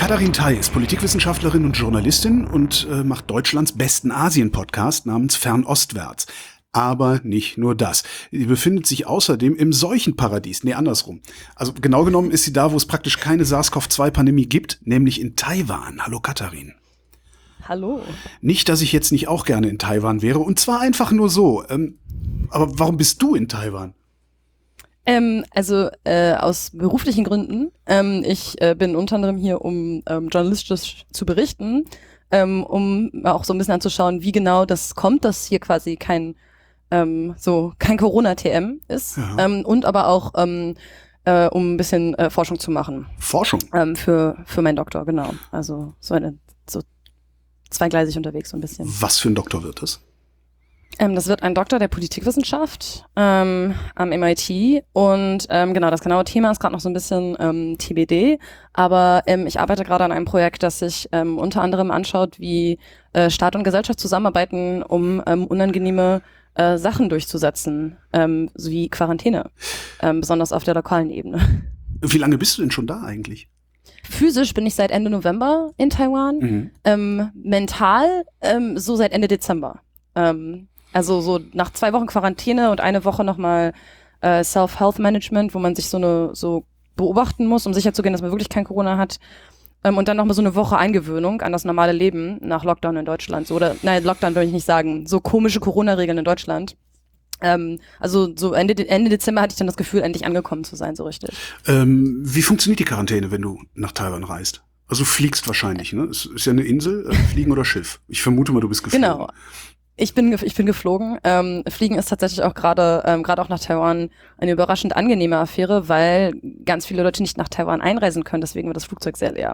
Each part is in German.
Katharin Tai ist Politikwissenschaftlerin und Journalistin und macht Deutschlands besten Asien-Podcast namens Fernostwärts. Aber nicht nur das. Sie befindet sich außerdem im Seuchenparadies. Nee, andersrum. Also genau genommen ist sie da, wo es praktisch keine SARS-CoV-2-Pandemie gibt, nämlich in Taiwan. Hallo Katharin. Hallo. Nicht, dass ich jetzt nicht auch gerne in Taiwan wäre, und zwar einfach nur so. Aber warum bist du in Taiwan? Aus beruflichen Gründen. Ich bin unter anderem hier, um journalistisch zu berichten, um auch so ein bisschen anzuschauen, wie genau das kommt, dass hier quasi kein Corona-TM ist. Ja. Und aber auch um ein bisschen Forschung zu machen. Forschung? Für meinen Doktor, genau. Also so zweigleisig unterwegs so ein bisschen. Was für ein Doktor wird das? Das wird ein Doktor der Politikwissenschaft am MIT und das genaue Thema ist gerade noch so ein bisschen TBD, aber ich arbeite gerade an einem Projekt, das sich unter anderem anschaut, wie Staat und Gesellschaft zusammenarbeiten, um unangenehme Sachen durchzusetzen, sowie Quarantäne, besonders auf der lokalen Ebene. Wie lange bist du denn schon da eigentlich? Physisch bin ich seit Ende November in Taiwan, mental so seit Ende Dezember. Also so nach 2 Wochen Quarantäne und eine Woche nochmal Self-Health-Management, wo man sich so beobachten muss, um sicherzugehen, dass man wirklich kein Corona hat. Und dann nochmal so eine Woche Eingewöhnung an das normale Leben nach Lockdown in Deutschland. Lockdown will ich nicht sagen, so komische Corona-Regeln in Deutschland. Also so Ende Dezember hatte ich dann das Gefühl, endlich angekommen zu sein, so richtig. Wie funktioniert die Quarantäne, wenn du nach Taiwan reist? Also du fliegst wahrscheinlich, ne? Es ist ja eine Insel, Fliegen oder Schiff. Ich vermute mal, du bist geflogen. Genau. Ich bin geflogen. Fliegen ist tatsächlich auch gerade auch nach Taiwan eine überraschend angenehme Affäre, weil ganz viele Leute nicht nach Taiwan einreisen können. Deswegen wird das Flugzeug sehr leer.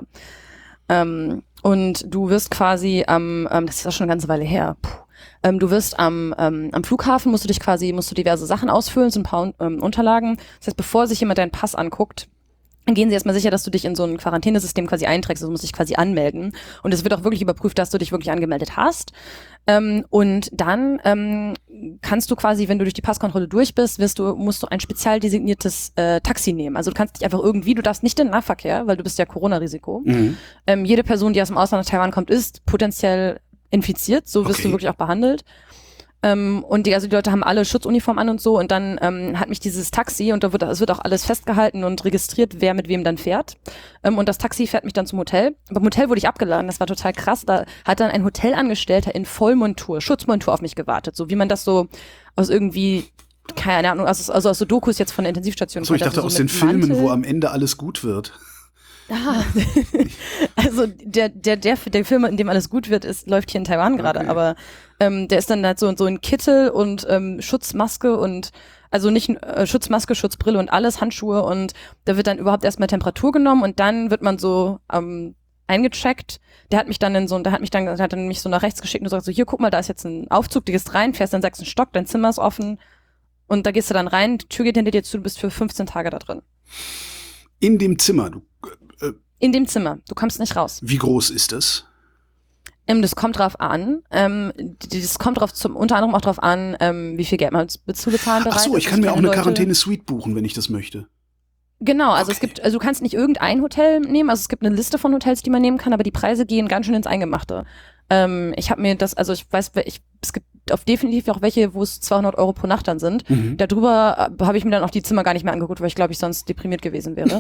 Und du wirst quasi das ist auch schon eine ganze Weile her. Du wirst am Flughafen musst du diverse Sachen ausfüllen, so ein paar Unterlagen. Das heißt, bevor sich jemand deinen Pass anguckt, dann gehen sie erstmal sicher, dass du dich in so ein Quarantänesystem quasi einträgst. Also du musst dich quasi anmelden. Und es wird auch wirklich überprüft, dass du dich wirklich angemeldet hast. Und dann kannst du quasi, wenn du durch die Passkontrolle durch bist, musst du ein spezial designiertes Taxi nehmen. Also du kannst dich einfach du darfst nicht in den Nahverkehr, weil du bist ja Corona-Risiko. Jede Person, die aus dem Ausland nach Taiwan kommt, ist potenziell infiziert. So wirst du wirklich auch behandelt. Und die Leute haben alle Schutzuniform an und so, und dann hat mich dieses Taxi, und es wird auch alles festgehalten und registriert, wer mit wem dann fährt. Und das Taxi fährt mich dann zum Hotel. Beim Hotel wurde ich abgeladen, das war total krass. Da hat dann ein Hotelangestellter in Vollmontur, Schutzmontur auf mich gewartet, so wie man das so aus irgendwie, keine Ahnung, also aus so Dokus jetzt von der Intensivstation. So, ich dachte aus den Filmen, wo am Ende alles gut wird. Ah, also der Film, in dem alles gut wird, läuft hier in Taiwan gerade, okay. Aber der ist dann halt so in Kittel und Schutzmaske und also nicht Schutzmaske, Schutzbrille und alles, Handschuhe, und da wird dann überhaupt erstmal Temperatur genommen und dann wird man so eingecheckt. Der hat mich dann mich so nach rechts geschickt und sagt so, hier, guck mal, da ist jetzt ein Aufzug, du gehst rein, fährst dann 6. Stock, dein Zimmer ist offen und da gehst du dann rein, die Tür geht hinter dir zu, du bist für 15 Tage da drin. In dem Zimmer? In dem Zimmer. Du kommst nicht raus. Wie groß ist das? Das kommt drauf an. Das kommt unter anderem auch drauf an, wie viel Geld man zu bezahlen bereit ist. Ach so, ich kann mir auch eine Quarantäne-Suite buchen, wenn ich das möchte. Genau, also okay. Du kannst nicht irgendein Hotel nehmen, also es gibt eine Liste von Hotels, die man nehmen kann, aber die Preise gehen ganz schön ins Eingemachte. Ich habe mir es gibt definitiv auch welche, wo es 200 Euro pro Nacht dann sind. Darüber habe ich mir dann auch die Zimmer gar nicht mehr angeguckt, weil ich glaube, ich sonst deprimiert gewesen wäre.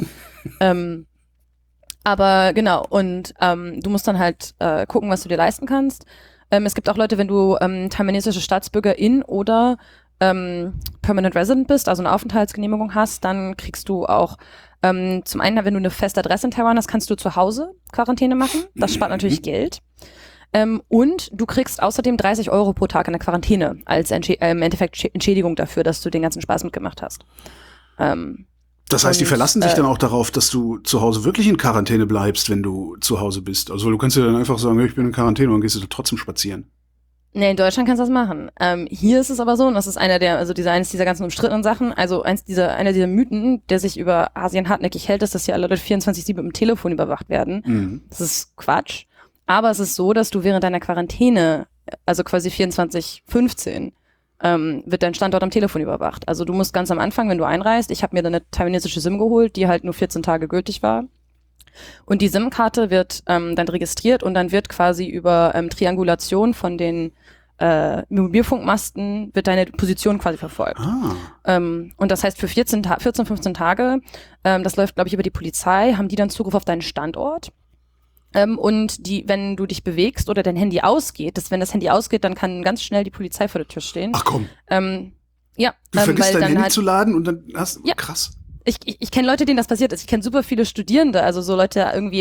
Aber genau, und du musst dann halt gucken, was du dir leisten kannst. Es gibt auch Leute, wenn du taiwanesische Staatsbürgerin oder Permanent Resident bist, also eine Aufenthaltsgenehmigung hast, dann kriegst du auch zum einen, wenn du eine feste Adresse in Taiwan hast, kannst du zu Hause Quarantäne machen. Das spart natürlich Geld. Und du kriegst außerdem 30 Euro pro Tag in der Quarantäne als im Endeffekt Entschädigung dafür, dass du den ganzen Spaß mitgemacht hast. Das heißt, die verlassen sich dann auch darauf, dass du zu Hause wirklich in Quarantäne bleibst, wenn du zu Hause bist. Also du kannst ja dann einfach sagen, ich bin in Quarantäne, und dann gehst du trotzdem spazieren. Nee, in Deutschland kannst du das machen. Hier ist es aber so, und das ist eines dieser ganzen umstrittenen Sachen, also einer dieser Mythen, der sich über Asien hartnäckig hält, ist, dass hier alle Leute 24/7 mit dem Telefon überwacht werden. Das ist Quatsch. Aber es ist so, dass du während deiner Quarantäne, also quasi 24/15, wird dein Standort am Telefon überwacht. Also du musst ganz am Anfang, wenn du einreist, ich habe mir dann eine taiwanesische SIM geholt, die halt nur 14 Tage gültig war. Und die SIM-Karte wird dann registriert und dann wird quasi über Triangulation von den Mobilfunkmasten wird deine Position quasi verfolgt. Und das heißt für 14, 15 Tage, das läuft, glaube ich, über die Polizei, haben die dann Zugriff auf deinen Standort. Und wenn du dich bewegst oder dein Handy ausgeht, wenn das Handy ausgeht, dann kann ganz schnell die Polizei vor der Tür stehen. Ach komm. Ja. Du vergisst dein Handy halt, zu laden und dann hast ja. Krass. Ich kenne Leute, denen das passiert ist. Ich kenne super viele Studierende, also so Leute irgendwie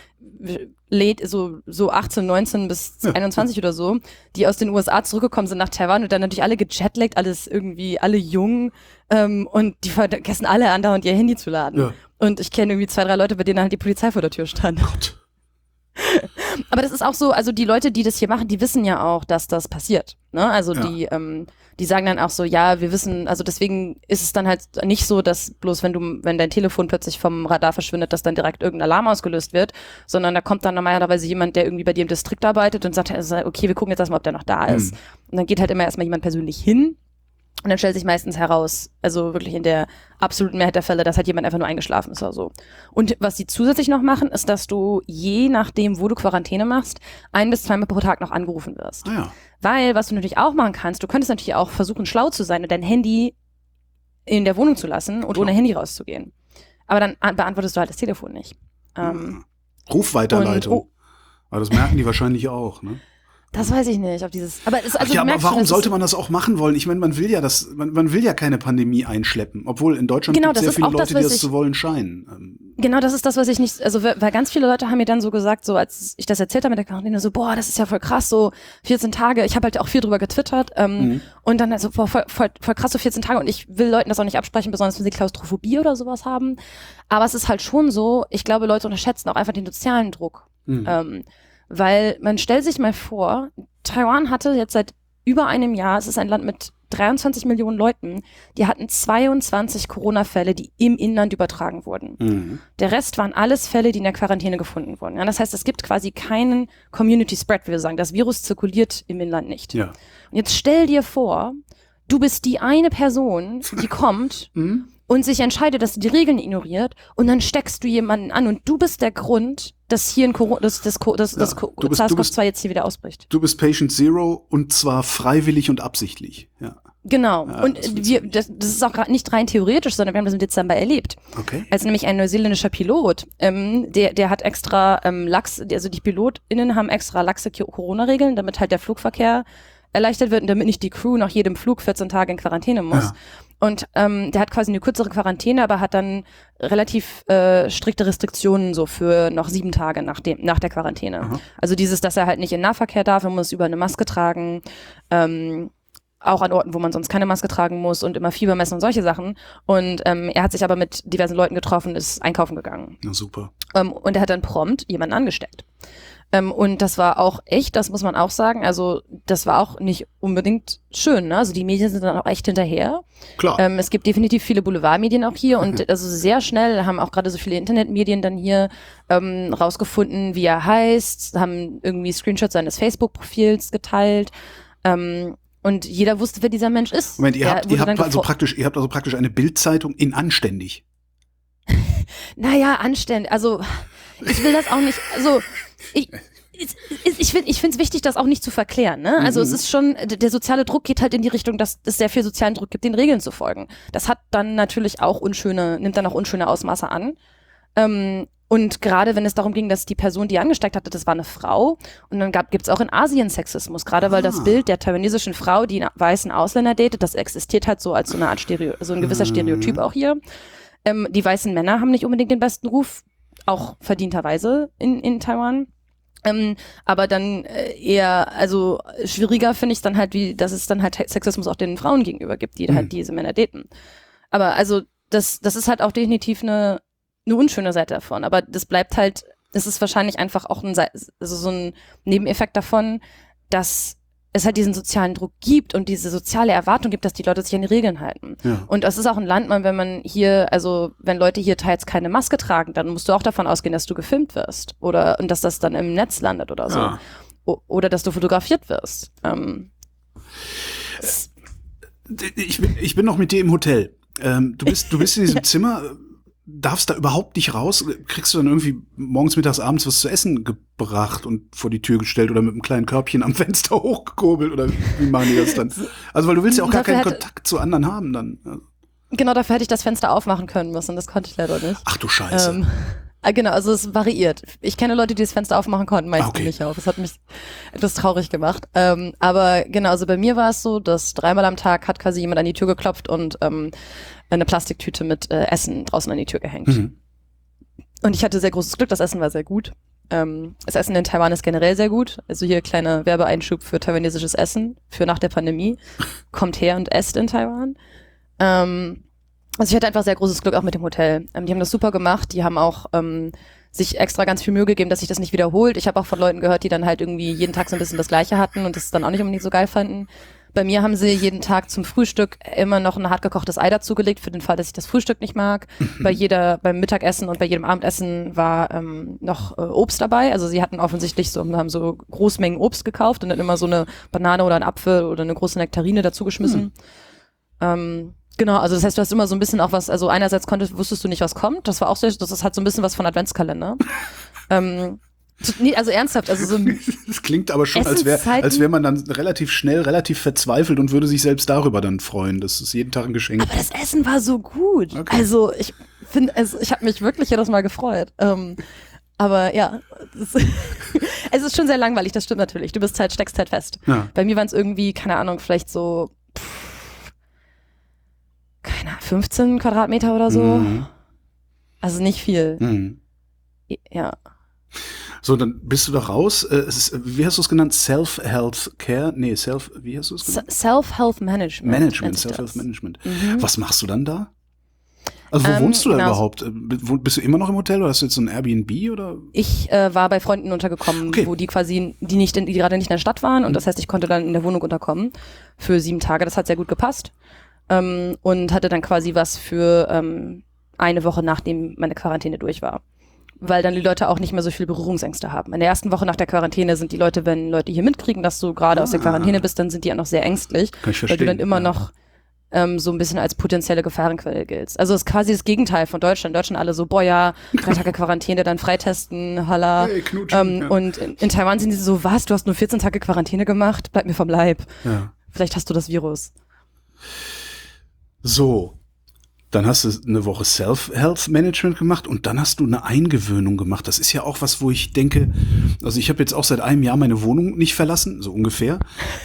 so 18, 19 bis 21 oder so, die aus den USA zurückgekommen sind nach Taiwan und dann natürlich alle gejetlaggt, alle jung und die vergessen alle andauernd ihr Handy zu laden. Ja. Und ich kenne irgendwie 2, 3 Leute, bei denen halt die Polizei vor der Tür stand. Gott. Aber das ist auch so, also die Leute, die das hier machen, die wissen ja auch, dass das passiert. Ne? Also die sagen dann auch so, ja, wir wissen, also deswegen ist es dann halt nicht so, dass bloß wenn dein Telefon plötzlich vom Radar verschwindet, dass dann direkt irgendein Alarm ausgelöst wird, sondern da kommt dann normalerweise jemand, der irgendwie bei dir im Distrikt arbeitet und sagt, okay, wir gucken jetzt erstmal, ob der noch da ist. Und dann geht halt immer erstmal jemand persönlich hin. Und dann stellt sich meistens heraus, also wirklich in der absoluten Mehrheit der Fälle, dass halt jemand einfach nur eingeschlafen ist oder so. Und was die zusätzlich noch machen, ist, dass du je nachdem, wo du Quarantäne machst, 1 bis 2 Mal pro Tag noch angerufen wirst. Ja. Weil, was du natürlich auch machen kannst, du könntest natürlich auch versuchen, schlau zu sein und dein Handy in der Wohnung zu lassen und ohne Handy rauszugehen. Aber dann beantwortest du halt das Telefon nicht. Rufweiterleitung. Aber das merken die wahrscheinlich auch, ne? Das weiß ich nicht, ob dieses. Aber aber warum sollte man das auch machen wollen? Ich meine, man will ja keine Pandemie einschleppen, obwohl in Deutschland gibt es sehr viele Leute, die das zu wollen scheinen. Genau, das ist das, was ich nicht, also weil ganz viele Leute haben mir dann so gesagt, so als ich das erzählt habe mit der Quarantäne, so, boah, das ist ja voll krass, so 14 Tage. Ich habe halt auch viel drüber getwittert und dann also boah, voll krass, so 14 Tage und ich will Leuten das auch nicht absprechen, besonders wenn sie Klaustrophobie oder sowas haben. Aber es ist halt schon so, ich glaube, Leute unterschätzen auch einfach den sozialen Druck. Weil man stellt sich mal vor, Taiwan hatte jetzt seit über einem Jahr, es ist ein Land mit 23 Millionen Leuten, die hatten 22 Corona-Fälle, die im Inland übertragen wurden. Der Rest waren alles Fälle, die in der Quarantäne gefunden wurden. Ja, das heißt, es gibt quasi keinen Community Spread, wie wir sagen. Das Virus zirkuliert im Inland nicht. Ja. Und jetzt stell dir vor, du bist die eine Person, die kommt und sich entscheidet, dass sie die Regeln ignoriert und dann steckst du jemanden an und du bist der Grund, dass hier das SARS-CoV-2 jetzt hier wieder ausbricht. Du bist Patient Zero und zwar freiwillig und absichtlich. Ja. Genau. Ja, und das ist auch nicht rein theoretisch, sondern wir haben das im Dezember erlebt. Okay. Als nämlich ein neuseeländischer Pilot, der hat extra also die PilotInnen haben extra laxe Corona-Regeln, damit halt der Flugverkehr erleichtert wird und damit nicht die Crew nach jedem Flug 14 Tage in Quarantäne muss. Ja. Und der hat quasi eine kürzere Quarantäne, aber hat dann relativ strikte Restriktionen so für noch 7 Tage nach der Quarantäne. Aha. Also dass er halt nicht in Nahverkehr darf, er muss über eine Maske tragen, auch an Orten, wo man sonst keine Maske tragen muss und immer Fieber messen und solche Sachen. Und er hat sich aber mit diversen Leuten getroffen, ist einkaufen gegangen. Na super. Und er hat dann prompt jemanden angesteckt. Und das war auch echt, das muss man auch sagen, also das war auch nicht unbedingt schön, ne? Also die Medien sind dann auch echt hinterher. Klar. Es gibt definitiv viele Boulevardmedien auch hier und also sehr schnell haben auch gerade so viele Internetmedien dann hier rausgefunden, wie er heißt, haben irgendwie Screenshots seines Facebook-Profils geteilt und jeder wusste, wer dieser Mensch ist. Moment, ihr habt also praktisch eine Bildzeitung in anständig. Naja, anständig, also ich will das auch nicht, also ich finde es wichtig, das auch nicht zu verklären. Ne? Also es ist schon, der soziale Druck geht halt in die Richtung, dass es sehr viel sozialen Druck gibt, den Regeln zu folgen. Das hat dann natürlich auch nimmt dann auch unschöne Ausmaße an. Und gerade wenn es darum ging, dass die Person, die angesteckt hatte, das war eine Frau. Und dann gibt's auch in Asien Sexismus. Gerade weil das Bild der taiwanesischen Frau, die einen weißen Ausländer datet, das existiert halt so als so eine Art so ein gewisser Stereotyp auch hier. Die weißen Männer haben nicht unbedingt den besten Ruf, auch verdienterweise in Taiwan. Aber dann eher, also schwieriger finde ich es dann halt, dass es dann halt Sexismus auch den Frauen gegenüber gibt, die halt diese Männer daten. Aber also das ist halt auch definitiv eine unschöne Seite davon. Aber das bleibt halt, das ist wahrscheinlich einfach auch so ein Nebeneffekt davon, dass es halt diesen sozialen Druck gibt und diese soziale Erwartung gibt, dass die Leute sich an die Regeln halten. Ja. Und das ist auch ein Land, wenn Leute hier teils keine Maske tragen, dann musst du auch davon ausgehen, dass du gefilmt wirst und dass das dann im Netz landet oder so. Ja. Oder dass du fotografiert wirst. Ich bin noch mit dir im Hotel. Du bist in diesem Zimmer. darfst da überhaupt nicht raus? Kriegst du dann irgendwie morgens, mittags, abends was zu essen gebracht und vor die Tür gestellt oder mit einem kleinen Körbchen am Fenster hochgekurbelt oder wie machen die das dann? Also, weil du willst ja auch gar keinen Kontakt zu anderen haben dann. Genau, dafür hätte ich das Fenster aufmachen können müssen, das konnte ich leider nicht. Ach du Scheiße. Genau, also es variiert. Ich kenne Leute, die das Fenster aufmachen konnten, meistens nicht auf. Das hat mich etwas traurig gemacht. Aber genau, also bei mir war es so, dass 3-mal am Tag hat quasi jemand an die Tür geklopft und eine Plastiktüte mit Essen draußen an die Tür gehängt. Mhm. Und ich hatte sehr großes Glück, das Essen war sehr gut. Das Essen in Taiwan ist generell sehr gut. Also hier kleiner Werbeeinschub für taiwanesisches Essen für nach der Pandemie. Kommt her und esst in Taiwan. Also ich hatte einfach sehr großes Glück auch mit dem Hotel. Die haben das super gemacht. Die haben auch sich extra ganz viel Mühe gegeben, dass sich das nicht wiederholt. Ich habe auch von Leuten gehört, die dann halt irgendwie jeden Tag so ein bisschen das Gleiche hatten und das dann auch nicht unbedingt so geil fanden. Bei mir haben sie jeden Tag zum Frühstück immer noch ein hart gekochtes Ei dazugelegt, für den Fall, dass ich das Frühstück nicht mag. Beim Mittagessen und bei jedem Abendessen war noch Obst dabei. Also sie hatten offensichtlich haben so Großmengen Obst gekauft und dann immer so eine Banane oder einen Apfel oder eine große Nektarine dazu geschmissen. Genau, also das heißt, du hast immer so ein bisschen auch was, also einerseits wusstest du nicht, was kommt, das war auch das ist halt so ein bisschen was von Adventskalender. Nee, also ernsthaft, also so das klingt aber schon, als wäre man dann relativ schnell, relativ verzweifelt und würde sich selbst darüber dann freuen. Das ist jeden Tag ein Geschenk. Aber das Essen war so gut. Okay. Also ich habe mich wirklich jedes Mal gefreut. Aber ja, es ist schon sehr langweilig, das stimmt natürlich. Du steckst halt fest. Ja. Bei mir waren es irgendwie, keine Ahnung, vielleicht so 15 Quadratmeter oder so. Mhm. Also nicht viel. Mhm. Ja. So, dann bist du da raus. Wie hast du es genannt? Self-Health-Care? Nee, wie hast du es genannt? Self-Health-Management. Self-Health-Management. Mhm. Was machst du dann da? Also wo wohnst du da überhaupt? Bist du immer noch im Hotel oder hast du jetzt so ein Airbnb oder? Ich war bei Freunden untergekommen, wo die quasi, die gerade nicht in der Stadt waren und das heißt, ich konnte dann in der Wohnung unterkommen für 7 Tage. Das hat sehr gut gepasst. Und hatte dann quasi was für eine Woche, nachdem meine Quarantäne durch war. Weil dann die Leute auch nicht mehr so viel Berührungsängste haben. In der ersten Woche nach der Quarantäne sind die Leute, wenn Leute hier mitkriegen, dass du gerade aus der Quarantäne bist, dann sind die auch noch sehr ängstlich. Kann ich verstehen. Weil du dann immer noch so ein bisschen als potenzielle Gefahrenquelle giltst. Also es ist quasi das Gegenteil von Deutschland. In Deutschland alle so, 3 Tage Quarantäne, dann freitesten, halla. Hey, knutschen, und in Taiwan sind die so, was, du hast nur 14 Tage Quarantäne gemacht? Bleib mir vom Leib. Ja. Vielleicht hast du das Virus. So, dann hast du eine Woche Self-Health-Management gemacht und dann hast du eine Eingewöhnung gemacht. Das ist ja auch was, wo ich denke, also ich habe jetzt auch seit einem Jahr meine Wohnung nicht verlassen, so ungefähr.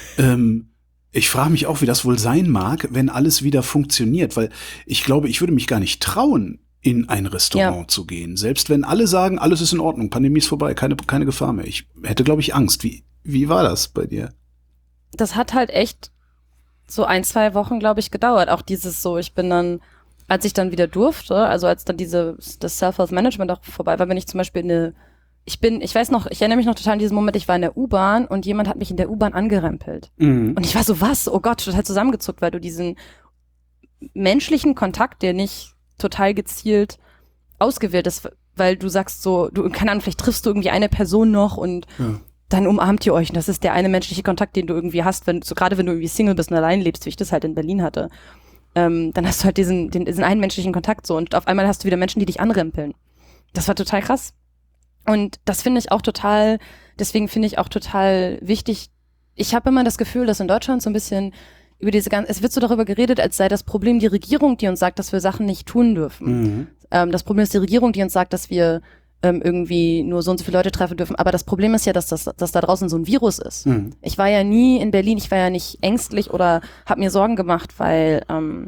Ich frage mich auch, wie das wohl sein mag, wenn alles wieder funktioniert, weil ich glaube, ich würde mich gar nicht trauen, in ein Restaurant zu gehen. Selbst wenn alle sagen, alles ist in Ordnung, Pandemie ist vorbei, keine Gefahr mehr. Ich hätte, glaube ich, Angst. Wie war das bei dir? Das hat halt echt so 1-2 Wochen, glaube ich, gedauert. Auch dieses so, ich bin dann, als ich dann wieder durfte, also als dann das Self-Health-Management auch vorbei war, bin ich zum Beispiel ich erinnere mich noch total an diesen Moment, ich war in der U-Bahn und jemand hat mich in der U-Bahn angerempelt. Mhm. Und ich war so, was? Oh Gott, total zusammengezuckt, weil du diesen menschlichen Kontakt, der nicht total gezielt ausgewählt ist, weil du sagst so, keine Ahnung, vielleicht triffst du irgendwie eine Person noch und dann umarmt ihr euch. Und das ist der eine menschliche Kontakt, den du irgendwie hast, gerade wenn du irgendwie Single bist und allein lebst, wie ich das halt in Berlin hatte. Dann hast du halt diesen einen menschlichen Kontakt so und auf einmal hast du wieder Menschen, die dich anrempeln. Das war total krass. Und das finde ich auch deswegen finde ich auch total wichtig. Ich habe immer das Gefühl, dass in Deutschland so ein bisschen es wird so darüber geredet, als sei das Problem die Regierung, die uns sagt, dass wir Sachen nicht tun dürfen. Mhm. Das Problem ist die Regierung, die uns sagt, dass wir irgendwie nur so und so viele Leute treffen dürfen. Aber das Problem ist ja, dass da draußen so ein Virus ist. Mhm. Ich war ja nie in Berlin, ich war ja nicht ängstlich oder habe mir Sorgen gemacht, weil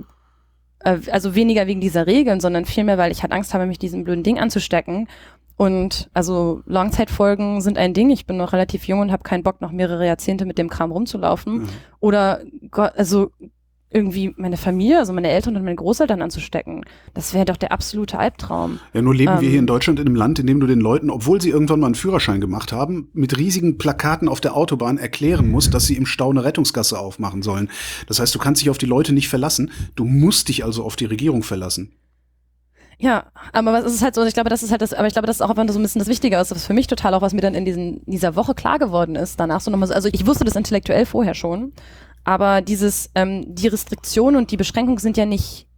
also weniger wegen dieser Regeln, sondern vielmehr, weil ich halt Angst habe, mich diesem blöden Ding anzustecken. Und also Langzeitfolgen sind ein Ding. Ich bin noch relativ jung und habe keinen Bock, noch mehrere Jahrzehnte mit dem Kram rumzulaufen. Mhm. Oder also irgendwie meine Familie, also meine Eltern und meine Großeltern anzustecken. Das wäre doch der absolute Albtraum. Ja, nur leben wir hier in Deutschland in einem Land, in dem du den Leuten, obwohl sie irgendwann mal einen Führerschein gemacht haben, mit riesigen Plakaten auf der Autobahn erklären musst, dass sie im Stau eine Rettungsgasse aufmachen sollen. Das heißt, du kannst dich auf die Leute nicht verlassen. Du musst dich also auf die Regierung verlassen. Ja, aber es ist halt so, ich glaube, das ist auch einfach so ein bisschen das Wichtige, was für mich total auch, was mir dann in dieser Woche klar geworden ist, danach so nochmal so, also ich wusste das intellektuell vorher schon, aber die Restriktionen und die Beschränkungen sind ja nicht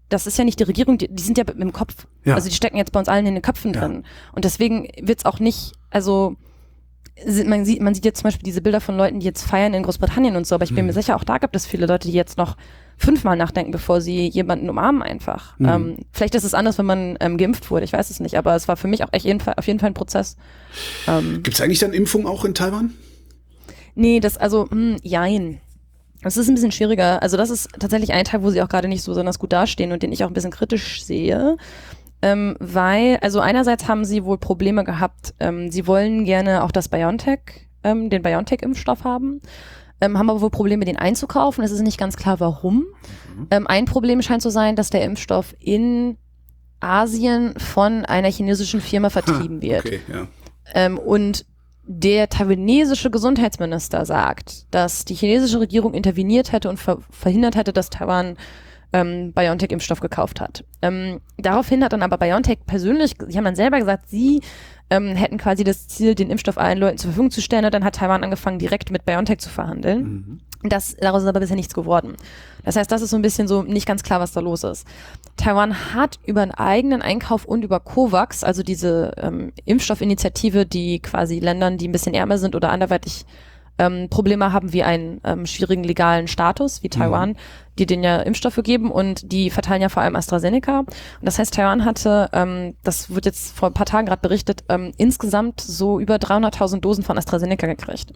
das ist ja nicht die Regierung, die sind ja im Kopf. Ja. Also die stecken jetzt bei uns allen in den Köpfen drin. Und deswegen wird's auch nicht, also man sieht jetzt zum Beispiel diese Bilder von Leuten, die jetzt feiern in Großbritannien und so, aber ich bin mir sicher, auch da gibt es viele Leute, die jetzt noch 5-mal nachdenken, bevor sie jemanden umarmen einfach. Vielleicht ist es anders, wenn man geimpft wurde, ich weiß es nicht, aber es war für mich auch echt auf jeden Fall ein Prozess. Gibt es eigentlich dann Impfung auch in Taiwan? Nee, jein. Das ist ein bisschen schwieriger. Also das ist tatsächlich ein Teil, wo sie auch gerade nicht so besonders gut dastehen und den ich auch ein bisschen kritisch sehe. Weil, also einerseits haben sie wohl Probleme gehabt, sie wollen gerne auch den BioNTech-Impfstoff haben, haben aber wohl Probleme, den einzukaufen. Es ist nicht ganz klar, warum. Ein Problem scheint zu sein, dass der Impfstoff in Asien von einer chinesischen Firma vertrieben wird. Okay, ja. Und der taiwanesische Gesundheitsminister sagt, dass die chinesische Regierung interveniert hätte und verhindert hätte, dass Taiwan BioNTech-Impfstoff gekauft hat. Daraufhin hat dann aber BioNTech persönlich, sie haben dann selber gesagt, sie hätten quasi das Ziel, den Impfstoff allen Leuten zur Verfügung zu stellen, und dann hat Taiwan angefangen, direkt mit BioNTech zu verhandeln. Daraus ist aber bisher nichts geworden. Das heißt, das ist so ein bisschen so nicht ganz klar, was da los ist. Taiwan hat über einen eigenen Einkauf und über COVAX, also diese Impfstoffinitiative, die quasi Ländern, die ein bisschen ärmer sind oder anderweitig Probleme haben wie einen schwierigen legalen Status, wie Taiwan, die denen ja Impfstoffe geben, und die verteilen ja vor allem AstraZeneca. Und das heißt, Taiwan hatte, das wird jetzt vor ein paar Tagen gerade berichtet, insgesamt so über 300.000 Dosen von AstraZeneca gekriegt.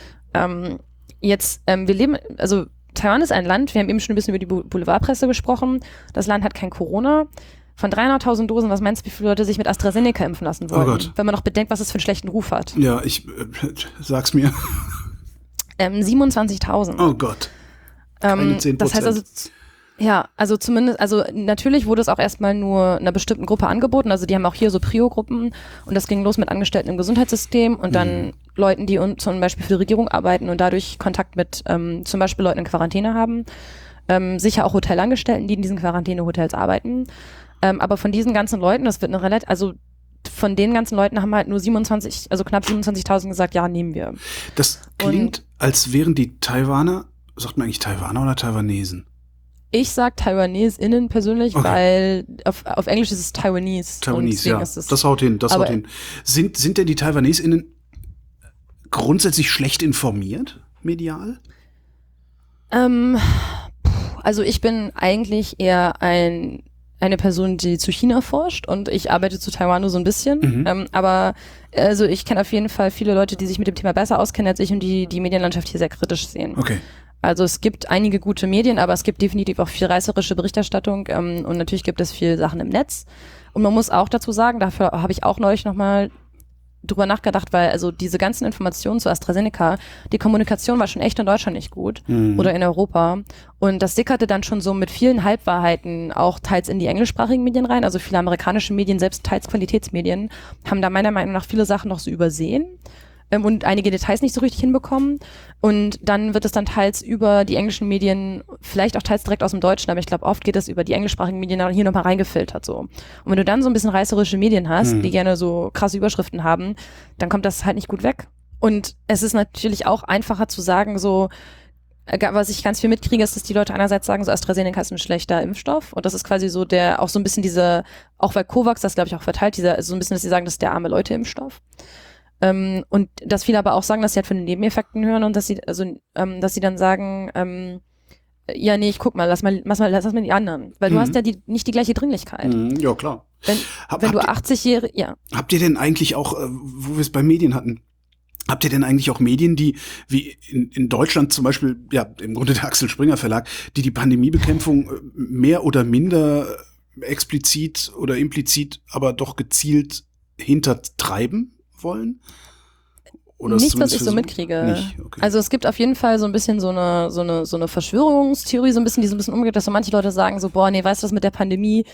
Wir leben, also Taiwan ist ein Land, wir haben eben schon ein bisschen über die Boulevardpresse gesprochen, das Land hat kein Corona. Von 300.000 Dosen, was meinst du, wie viele Leute sich mit AstraZeneca impfen lassen wollen? Oh Gott. Wenn man noch bedenkt, was es für einen schlechten Ruf hat. Ja, sag's mir. 27.000. Oh Gott. Keine 10%. Das heißt also zumindest, also natürlich wurde es auch erstmal nur einer bestimmten Gruppe angeboten, also die haben auch hier so Prio-Gruppen, und das ging los mit Angestellten im Gesundheitssystem und dann Leuten, die zum Beispiel für die Regierung arbeiten und dadurch Kontakt mit zum Beispiel Leuten in Quarantäne haben, sicher auch Hotelangestellten, die in diesen Quarantänehotels arbeiten, aber von diesen ganzen Leuten, das wird von den ganzen Leuten haben halt nur knapp 27.000 gesagt, ja, nehmen wir. Das klingt, als wären die Taiwaner, sagt man eigentlich Taiwaner oder Taiwanesen? Ich sag TaiwaneseInnen persönlich, okay, weil auf Englisch ist es Taiwanese. Taiwanese, ja. Das haut hin. Sind denn die TaiwaneseInnen grundsätzlich schlecht informiert, medial? Also ich bin eigentlich eher eine Person, die zu China forscht, und ich arbeite zu Taiwan nur so ein bisschen. Aber also ich kenne auf jeden Fall viele Leute, die sich mit dem Thema besser auskennen als ich und die Medienlandschaft hier sehr kritisch sehen. Okay. Also es gibt einige gute Medien, aber es gibt definitiv auch viel reißerische Berichterstattung, und natürlich gibt es viel Sachen im Netz. Und man muss auch dazu sagen, dafür habe ich auch neulich nochmal drüber nachgedacht, weil also diese ganzen Informationen zu AstraZeneca, die Kommunikation war schon echt in Deutschland nicht gut oder in Europa, und das sickerte dann schon so mit vielen Halbwahrheiten auch teils in die englischsprachigen Medien rein, also viele amerikanische Medien, selbst teils Qualitätsmedien, haben da meiner Meinung nach viele Sachen noch so übersehen und einige Details nicht so richtig hinbekommen, und dann wird es dann teils über die englischen Medien, vielleicht auch teils direkt aus dem Deutschen, aber ich glaube, oft geht es über die englischsprachigen Medien hier nochmal reingefiltert so. Und wenn du dann so ein bisschen reißerische Medien hast, die gerne so krasse Überschriften haben, dann kommt das halt nicht gut weg. Und es ist natürlich auch einfacher zu sagen, so, was ich ganz viel mitkriege, ist, dass die Leute einerseits sagen, so AstraZeneca ist ein schlechter Impfstoff, und das ist quasi so auch so ein bisschen auch weil COVAX das, glaube ich, auch verteilt, so ein bisschen, dass sie sagen, das ist der arme Leute-Impfstoff. Und dass viele aber auch sagen, dass sie halt von den Nebeneffekten hören, und dass sie dann sagen, ja, nee, guck mal, lass mal die anderen. Weil du hast ja nicht die gleiche Dringlichkeit. Ja, klar. Wenn du 80-Jährige, ja. Habt ihr denn eigentlich auch, wo wir es bei Medien hatten, habt ihr denn eigentlich auch Medien, die, wie in Deutschland zum Beispiel, ja, im Grunde der Axel Springer Verlag, die Pandemiebekämpfung mehr oder minder explizit oder implizit, aber doch gezielt hintertreiben wollen? Oder nicht, was ich so mitkriege. Nicht? Okay. Also es gibt auf jeden Fall so ein bisschen so eine Verschwörungstheorie, die so ein bisschen umgeht, dass so manche Leute sagen so, boah, nee, weißt du, was mit der Pandemie,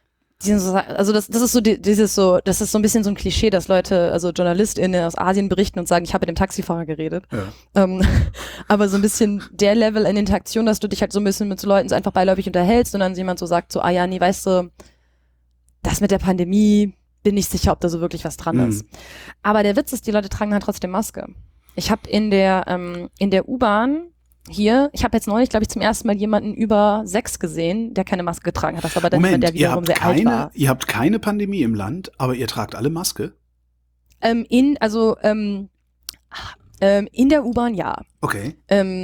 also das ist so ein bisschen so ein Klischee, dass Leute, also JournalistInnen aus Asien berichten und sagen, ich habe mit dem Taxifahrer geredet. Ja. Aber so ein bisschen der Level in Interaktion, dass du dich halt so ein bisschen mit so Leuten so einfach beiläufig unterhältst und dann jemand so sagt so, ah ja, nee, weißt du, das mit der Pandemie, bin nicht sicher, ob da so wirklich was dran ist. Aber der Witz ist, die Leute tragen halt trotzdem Maske. Ich habe in der U-Bahn hier, ich habe jetzt neulich, glaube ich, zum ersten Mal jemanden über 6 gesehen, der keine Maske getragen hat. Das war aber dann jemand, der wiederum sehr alt war. Ihr habt keine Pandemie im Land, aber ihr tragt alle Maske? In der U-Bahn ja. Okay.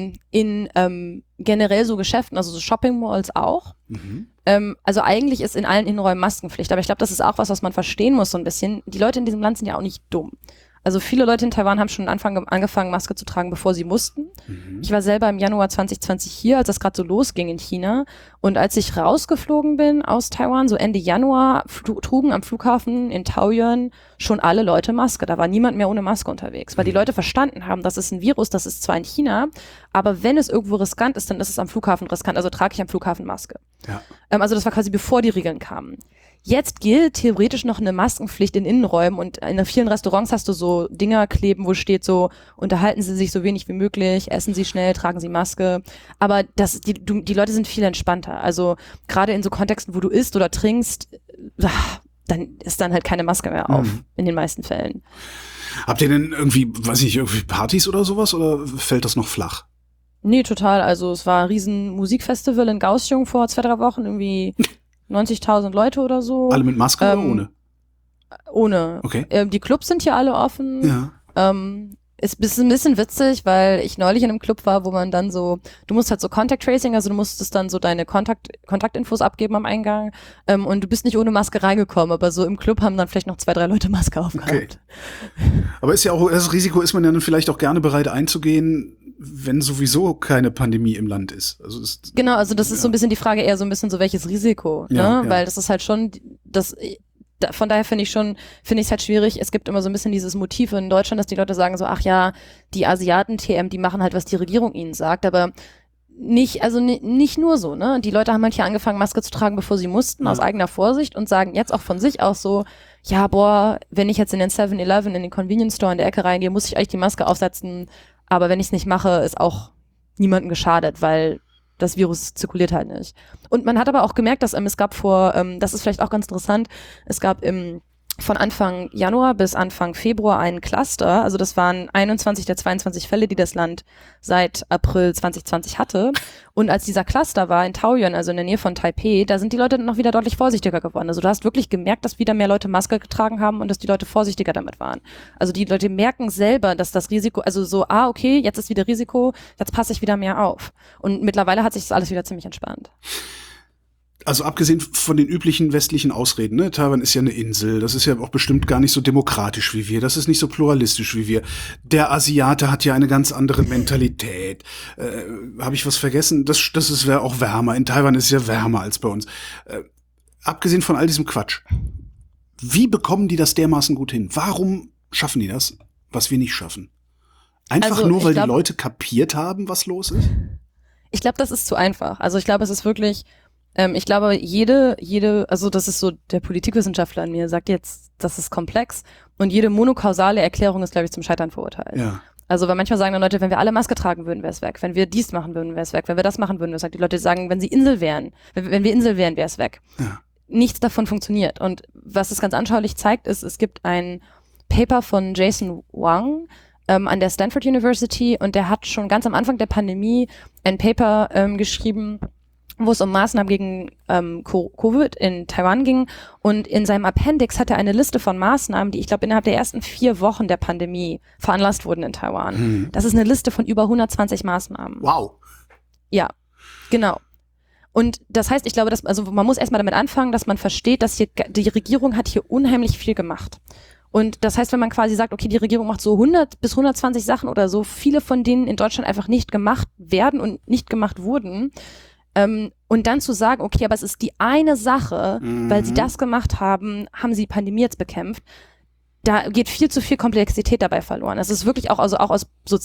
In generell so Geschäften, also so Shopping-Malls auch. Also eigentlich ist in allen Innenräumen Maskenpflicht, aber ich glaube, das ist auch was man verstehen muss so ein bisschen. Die Leute in diesem Land sind ja auch nicht dumm. Also viele Leute in Taiwan haben schon angefangen, Maske zu tragen, bevor sie mussten. Ich war selber im Januar 2020 hier, als das gerade so losging in China. Und als ich rausgeflogen bin aus Taiwan, so Ende Januar, trugen am Flughafen in Taoyuan schon alle Leute Maske. Da war niemand mehr ohne Maske unterwegs, weil die Leute verstanden haben, das ist ein Virus, das ist zwar in China, aber wenn es irgendwo riskant ist, dann ist es am Flughafen riskant. Also trage ich am Flughafen Maske. Ja. Also das war quasi bevor die Regeln kamen. Jetzt gilt theoretisch noch eine Maskenpflicht in Innenräumen und in vielen Restaurants hast du so Dinger kleben, wo steht so, unterhalten Sie sich so wenig wie möglich, essen Sie schnell, tragen Sie Maske. Aber die Leute sind viel entspannter. Also gerade in so Kontexten, wo du isst oder trinkst, dann ist dann halt keine Maske mehr auf, in den meisten Fällen. Habt ihr denn irgendwie, weiß ich, irgendwie Partys oder sowas oder fällt das noch flach? Nee, total. Also es war ein riesen Musikfestival in Kaohsiung vor 2-3 Wochen, irgendwie 90.000 Leute oder so. Alle mit Maske oder ohne? Ohne. Okay. Die Clubs sind hier alle offen. Ja. Ist ein bisschen witzig, weil ich neulich in einem Club war, wo man dann so, du musst halt so Contact Tracing, also du musstest dann so deine Kontaktinfos abgeben am Eingang und du bist nicht ohne Maske reingekommen, aber so im Club haben dann vielleicht noch 2-3 Leute Maske aufgehabt. Okay. Aber ist ja auch, das Risiko ist man ja dann vielleicht auch gerne bereit einzugehen, wenn sowieso keine Pandemie im Land ist. Also genau, also das ist so ein bisschen die Frage eher so ein bisschen so, welches Risiko, ne? Ja. Weil das ist halt schon, von daher finde ich es halt schwierig. Es gibt immer so ein bisschen dieses Motiv in Deutschland, dass die Leute sagen so, ach ja, die Asiaten-TM, die machen halt, was die Regierung ihnen sagt, aber nicht nur so, ne? Die Leute haben halt hier angefangen, Maske zu tragen, bevor sie mussten, aus eigener Vorsicht und sagen jetzt auch von sich aus so, ja, boah, wenn ich jetzt in den 7-Eleven, in den Convenience Store in der Ecke reingehe, muss ich eigentlich die Maske aufsetzen, aber wenn ich es nicht mache, ist auch niemandem geschadet, weil das Virus zirkuliert halt nicht. Und man hat aber auch gemerkt, dass es gab das ist vielleicht auch ganz interessant, es gab von Anfang Januar bis Anfang Februar einen Cluster, also das waren 21 der 22 Fälle, die das Land seit April 2020 hatte. Und als dieser Cluster war in Taoyuan, also in der Nähe von Taipei, da sind die Leute noch wieder deutlich vorsichtiger geworden. Also du hast wirklich gemerkt, dass wieder mehr Leute Maske getragen haben und dass die Leute vorsichtiger damit waren. Also die Leute merken selber, dass das Risiko, also so, okay, jetzt ist wieder Risiko, jetzt passe ich wieder mehr auf. Und mittlerweile hat sich das alles wieder ziemlich entspannt. Also abgesehen von den üblichen westlichen Ausreden, ne? Taiwan ist ja eine Insel, das ist ja auch bestimmt gar nicht so demokratisch wie wir, das ist nicht so pluralistisch wie wir. Der Asiate hat ja eine ganz andere Mentalität. Habe ich was vergessen? Das wäre auch wärmer. In Taiwan ist es ja wärmer als bei uns. Abgesehen von all diesem Quatsch, wie bekommen die das dermaßen gut hin? Warum schaffen die das, was wir nicht schaffen? Einfach nur, weil die Leute kapiert haben, was los ist? Ich glaube, das ist zu einfach. Also ich glaube, es ist wirklich... Ich glaube, also das ist so, der Politikwissenschaftler in mir sagt jetzt, das ist komplex und jede monokausale Erklärung ist, glaube ich, zum Scheitern verurteilt. Ja. Also, weil manchmal sagen dann Leute, wenn wir alle Maske tragen würden, wäre es weg. Wenn wir dies machen würden, wäre es weg. Wenn wir das machen würden, wäre es weg. Die Leute sagen, wenn sie Insel wären, wenn wir Insel wären, wäre es weg. Ja. Nichts davon funktioniert. Und was es ganz anschaulich zeigt, ist, es gibt ein Paper von Jason Wang, an der Stanford University und der hat schon ganz am Anfang der Pandemie ein Paper geschrieben, wo es um Maßnahmen gegen Covid in Taiwan ging. Und in seinem Appendix hat er eine Liste von Maßnahmen, die ich glaube innerhalb der ersten 4 Wochen der Pandemie veranlasst wurden in Taiwan. Das ist eine Liste von über 120 Maßnahmen. Wow. Ja, genau. Und das heißt, ich glaube, man muss erstmal damit anfangen, dass man versteht, dass hier die Regierung hat hier unheimlich viel gemacht. Und das heißt, wenn man quasi sagt, okay, die Regierung macht so 100 bis 120 Sachen oder so, viele von denen in Deutschland einfach nicht gemacht werden und nicht gemacht wurden, und dann zu sagen, okay, aber es ist die eine Sache, weil sie das gemacht haben, haben sie die Pandemie jetzt bekämpft, da geht viel zu viel Komplexität dabei verloren. Es ist wirklich auch aus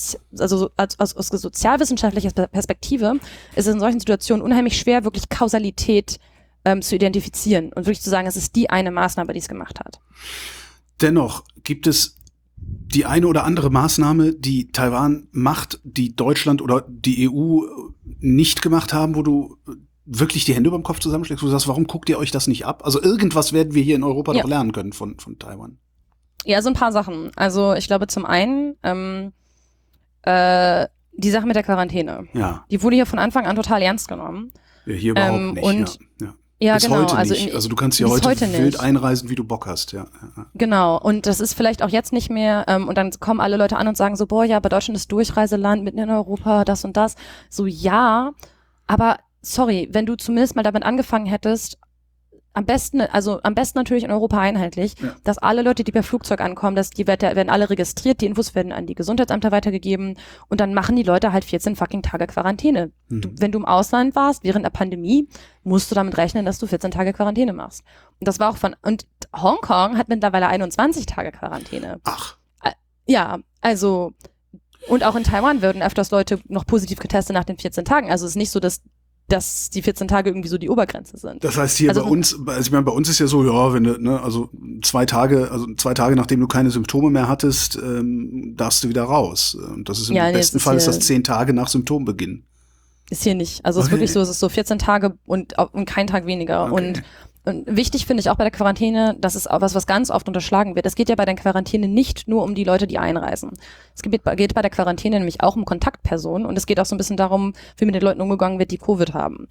sozialwissenschaftlicher Perspektive ist es in solchen Situationen unheimlich schwer, wirklich Kausalität zu identifizieren und wirklich zu sagen, es ist die eine Maßnahme, die es gemacht hat. Dennoch gibt es die eine oder andere Maßnahme, die Taiwan macht, die Deutschland oder die EU nicht gemacht haben, wo du wirklich die Hände über dem Kopf zusammenschlägst, wo du sagst, warum guckt ihr euch das nicht ab? Also irgendwas werden wir hier in Europa doch lernen können von Taiwan. Ja, so ein paar Sachen. Also ich glaube zum einen die Sache mit der Quarantäne. Ja. Die wurde hier von Anfang an total ernst genommen. Ja, hier überhaupt nicht. Und ja. Ja, bis genau. heute nicht. Also du kannst ja heute wild einreisen, wie du Bock hast. Ja. Genau. Und das ist vielleicht auch jetzt nicht mehr. Und dann kommen alle Leute an und sagen so, boah, ja, aber Deutschland ist Durchreiseland, mitten in Europa, das und das. So, ja, aber sorry, wenn du zumindest mal damit angefangen hättest, am besten natürlich in Europa einheitlich, dass alle Leute, die per Flugzeug ankommen, die werden alle registriert, die Infos werden an die Gesundheitsämter weitergegeben und dann machen die Leute halt 14 fucking Tage Quarantäne. Wenn du im Ausland warst, während der Pandemie, musst du damit rechnen, dass du 14 Tage Quarantäne machst. Und das war auch und Hongkong hat mittlerweile 21 Tage Quarantäne. Ach. Ja, also, und auch in Taiwan werden öfters Leute noch positiv getestet nach den 14 Tagen. Also es ist nicht so, dass die 14 Tage irgendwie so die Obergrenze sind. Das heißt hier bei uns, also ich meine, bei uns ist ja so, ja, wenn du, ne, also 2 Tage, nachdem du keine Symptome mehr hattest, darfst du wieder raus. Und das ist im besten Fall ist das 10 Tage nach Symptombeginn. Ist hier nicht. Also es ist wirklich so, es ist so 14 Tage und kein Tag weniger. Okay. Und wichtig finde ich auch bei der Quarantäne, das ist auch was ganz oft unterschlagen wird. Es geht ja bei der Quarantäne nicht nur um die Leute, die einreisen. Es geht bei der Quarantäne nämlich auch um Kontaktpersonen und es geht auch so ein bisschen darum, wie mit den Leuten umgegangen wird, die Covid haben.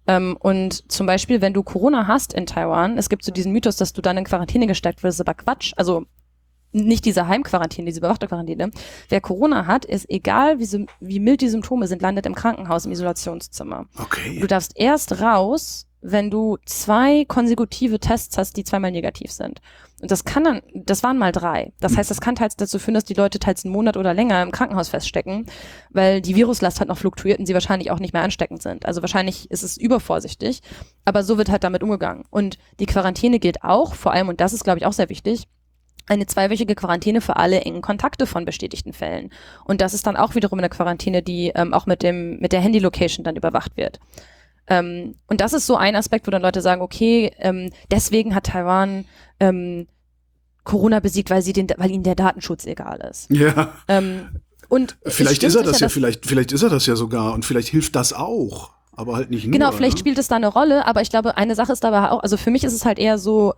Und zum Beispiel, wenn du Corona hast in Taiwan, es gibt so diesen Mythos, dass du dann in Quarantäne gesteckt wirst, aber Quatsch. Also nicht diese Heimquarantäne, diese überwachte Quarantäne. Wer Corona hat, ist egal, wie mild die Symptome sind, landet im Krankenhaus, im Isolationszimmer. Okay. Du darfst erst raus, wenn du 2 konsekutive Tests hast, die 2-mal negativ sind. Und das waren mal 3. Das heißt, das kann teils dazu führen, dass die Leute teils einen Monat oder länger im Krankenhaus feststecken, weil die Viruslast halt noch fluktuiert und sie wahrscheinlich auch nicht mehr ansteckend sind. Also wahrscheinlich ist es übervorsichtig, aber so wird halt damit umgegangen. Und die Quarantäne gilt auch, vor allem, und das ist, glaube ich, auch sehr wichtig, eine 2-wöchige Quarantäne für alle engen Kontakte von bestätigten Fällen. Und das ist dann auch wiederum eine Quarantäne, die auch mit der Handy-Location dann überwacht wird. Und das ist so ein Aspekt, wo dann Leute sagen, okay, deswegen hat Taiwan Corona besiegt, weil ihnen der Datenschutz egal ist. Ja. Und vielleicht ist er das ja, vielleicht ist er das ja sogar und vielleicht hilft das auch. Aber halt nicht nur. Genau, vielleicht spielt es da eine Rolle, aber ich glaube, eine Sache ist dabei auch, also für mich ist es halt eher so,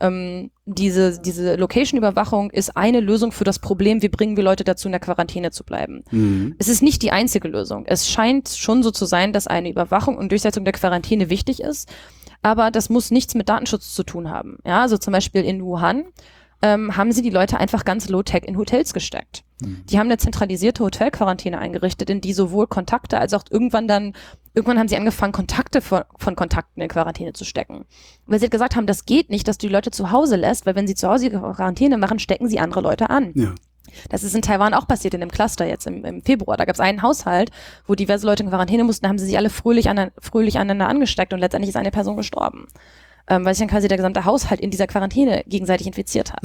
diese Location-Überwachung ist eine Lösung für das Problem, wie bringen wir Leute dazu, in der Quarantäne zu bleiben. Es ist nicht die einzige Lösung. Es scheint schon so zu sein, dass eine Überwachung und Durchsetzung der Quarantäne wichtig ist, aber das muss nichts mit Datenschutz zu tun haben. Ja, also zum Beispiel in Wuhan haben sie die Leute einfach ganz low-tech in Hotels gesteckt. Die haben eine zentralisierte Hotelquarantäne eingerichtet, in die sowohl Kontakte als auch irgendwann haben sie angefangen, Kontakte von Kontakten in Quarantäne zu stecken. Weil sie halt gesagt haben, das geht nicht, dass du die Leute zu Hause lässt, weil wenn sie zu Hause Quarantäne machen, stecken sie andere Leute an. Ja. Das ist in Taiwan auch passiert, in dem Cluster jetzt im Februar. Da gab es einen Haushalt, wo diverse Leute in Quarantäne mussten, da haben sie sich alle fröhlich aneinander angesteckt und letztendlich ist eine Person gestorben. Weil sich dann quasi der gesamte Haushalt in dieser Quarantäne gegenseitig infiziert hat.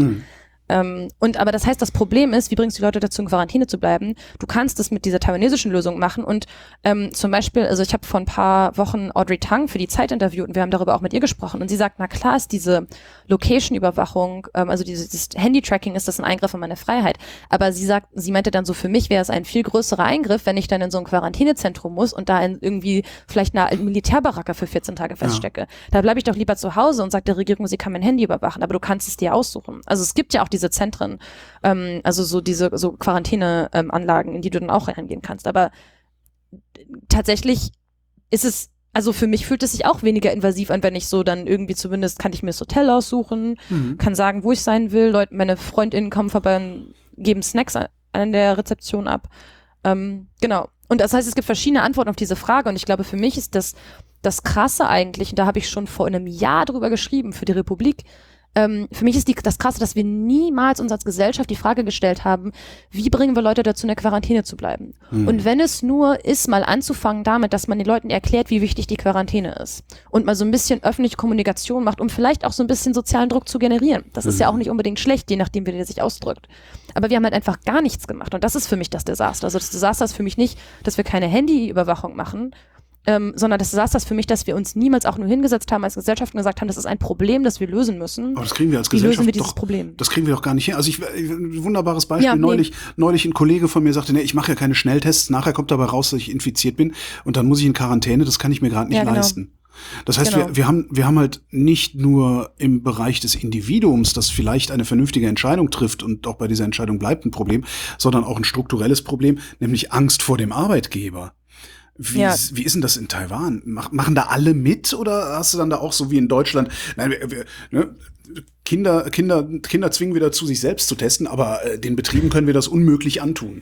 Aber das heißt, das Problem ist, wie bringst du die Leute dazu, in Quarantäne zu bleiben? Du kannst es mit dieser taiwanesischen Lösung machen und zum Beispiel, also ich habe vor ein paar Wochen Audrey Tang für die Zeit interviewt und wir haben darüber auch mit ihr gesprochen und sie sagt, na klar ist diese Location-Überwachung, also dieses Handy-Tracking ist das ein Eingriff in meine Freiheit, aber sie meinte dann so, für mich wäre es ein viel größerer Eingriff, wenn ich dann in so ein Quarantänezentrum muss und da in irgendwie vielleicht eine Militärbaracke für 14 Tage feststecke. Da bleibe ich doch lieber zu Hause und sage der Regierung, sie kann mein Handy überwachen, aber du kannst es dir aussuchen. Also es gibt ja auch diese Zentren, also so diese so Quarantäneanlagen, in die du dann auch reingehen kannst. Aber tatsächlich ist es, also für mich fühlt es sich auch weniger invasiv an, wenn ich so dann irgendwie zumindest kann ich mir das Hotel aussuchen, kann sagen, wo ich sein will, meine FreundInnen kommen vorbei und geben Snacks an der Rezeption ab. Genau. Und das heißt, es gibt verschiedene Antworten auf diese Frage und ich glaube, für mich ist das Krasse eigentlich, und da habe ich schon vor einem Jahr drüber geschrieben für die Republik, für mich ist das Krasse, dass wir niemals uns als Gesellschaft die Frage gestellt haben, wie bringen wir Leute dazu, in der Quarantäne zu bleiben? Und wenn es nur ist, mal anzufangen damit, dass man den Leuten erklärt, wie wichtig die Quarantäne ist und mal so ein bisschen öffentliche Kommunikation macht, um vielleicht auch so ein bisschen sozialen Druck zu generieren. Das ist ja auch nicht unbedingt schlecht, je nachdem, wie der sich ausdrückt. Aber wir haben halt einfach gar nichts gemacht und das ist für mich das Desaster. Also das Desaster ist für mich nicht, dass wir keine Handyüberwachung machen, sondern das Desaster ist für mich, dass wir uns niemals auch nur hingesetzt haben als Gesellschaft und gesagt haben, das ist ein Problem, das wir lösen müssen. Aber das kriegen wir als Wie Gesellschaft lösen wir dieses Problem? Das kriegen wir doch gar nicht hin. Also ein wunderbares Beispiel. Neulich ein Kollege von mir sagte, nee, ich mache ja keine Schnelltests, nachher kommt dabei raus, dass ich infiziert bin und dann muss ich in Quarantäne, das kann ich mir gerade nicht leisten. Das heißt, Genau. wir haben halt nicht nur im Bereich des Individuums, das vielleicht eine vernünftige Entscheidung trifft und auch bei dieser Entscheidung bleibt ein Problem, sondern auch ein strukturelles Problem, nämlich Angst vor dem Arbeitgeber. Wie ist denn das in Taiwan? Machen da alle mit oder hast du dann da auch so wie in Deutschland, nein, ne, Kinder zwingen wir dazu, sich selbst zu testen, aber den Betrieben können wir das unmöglich antun.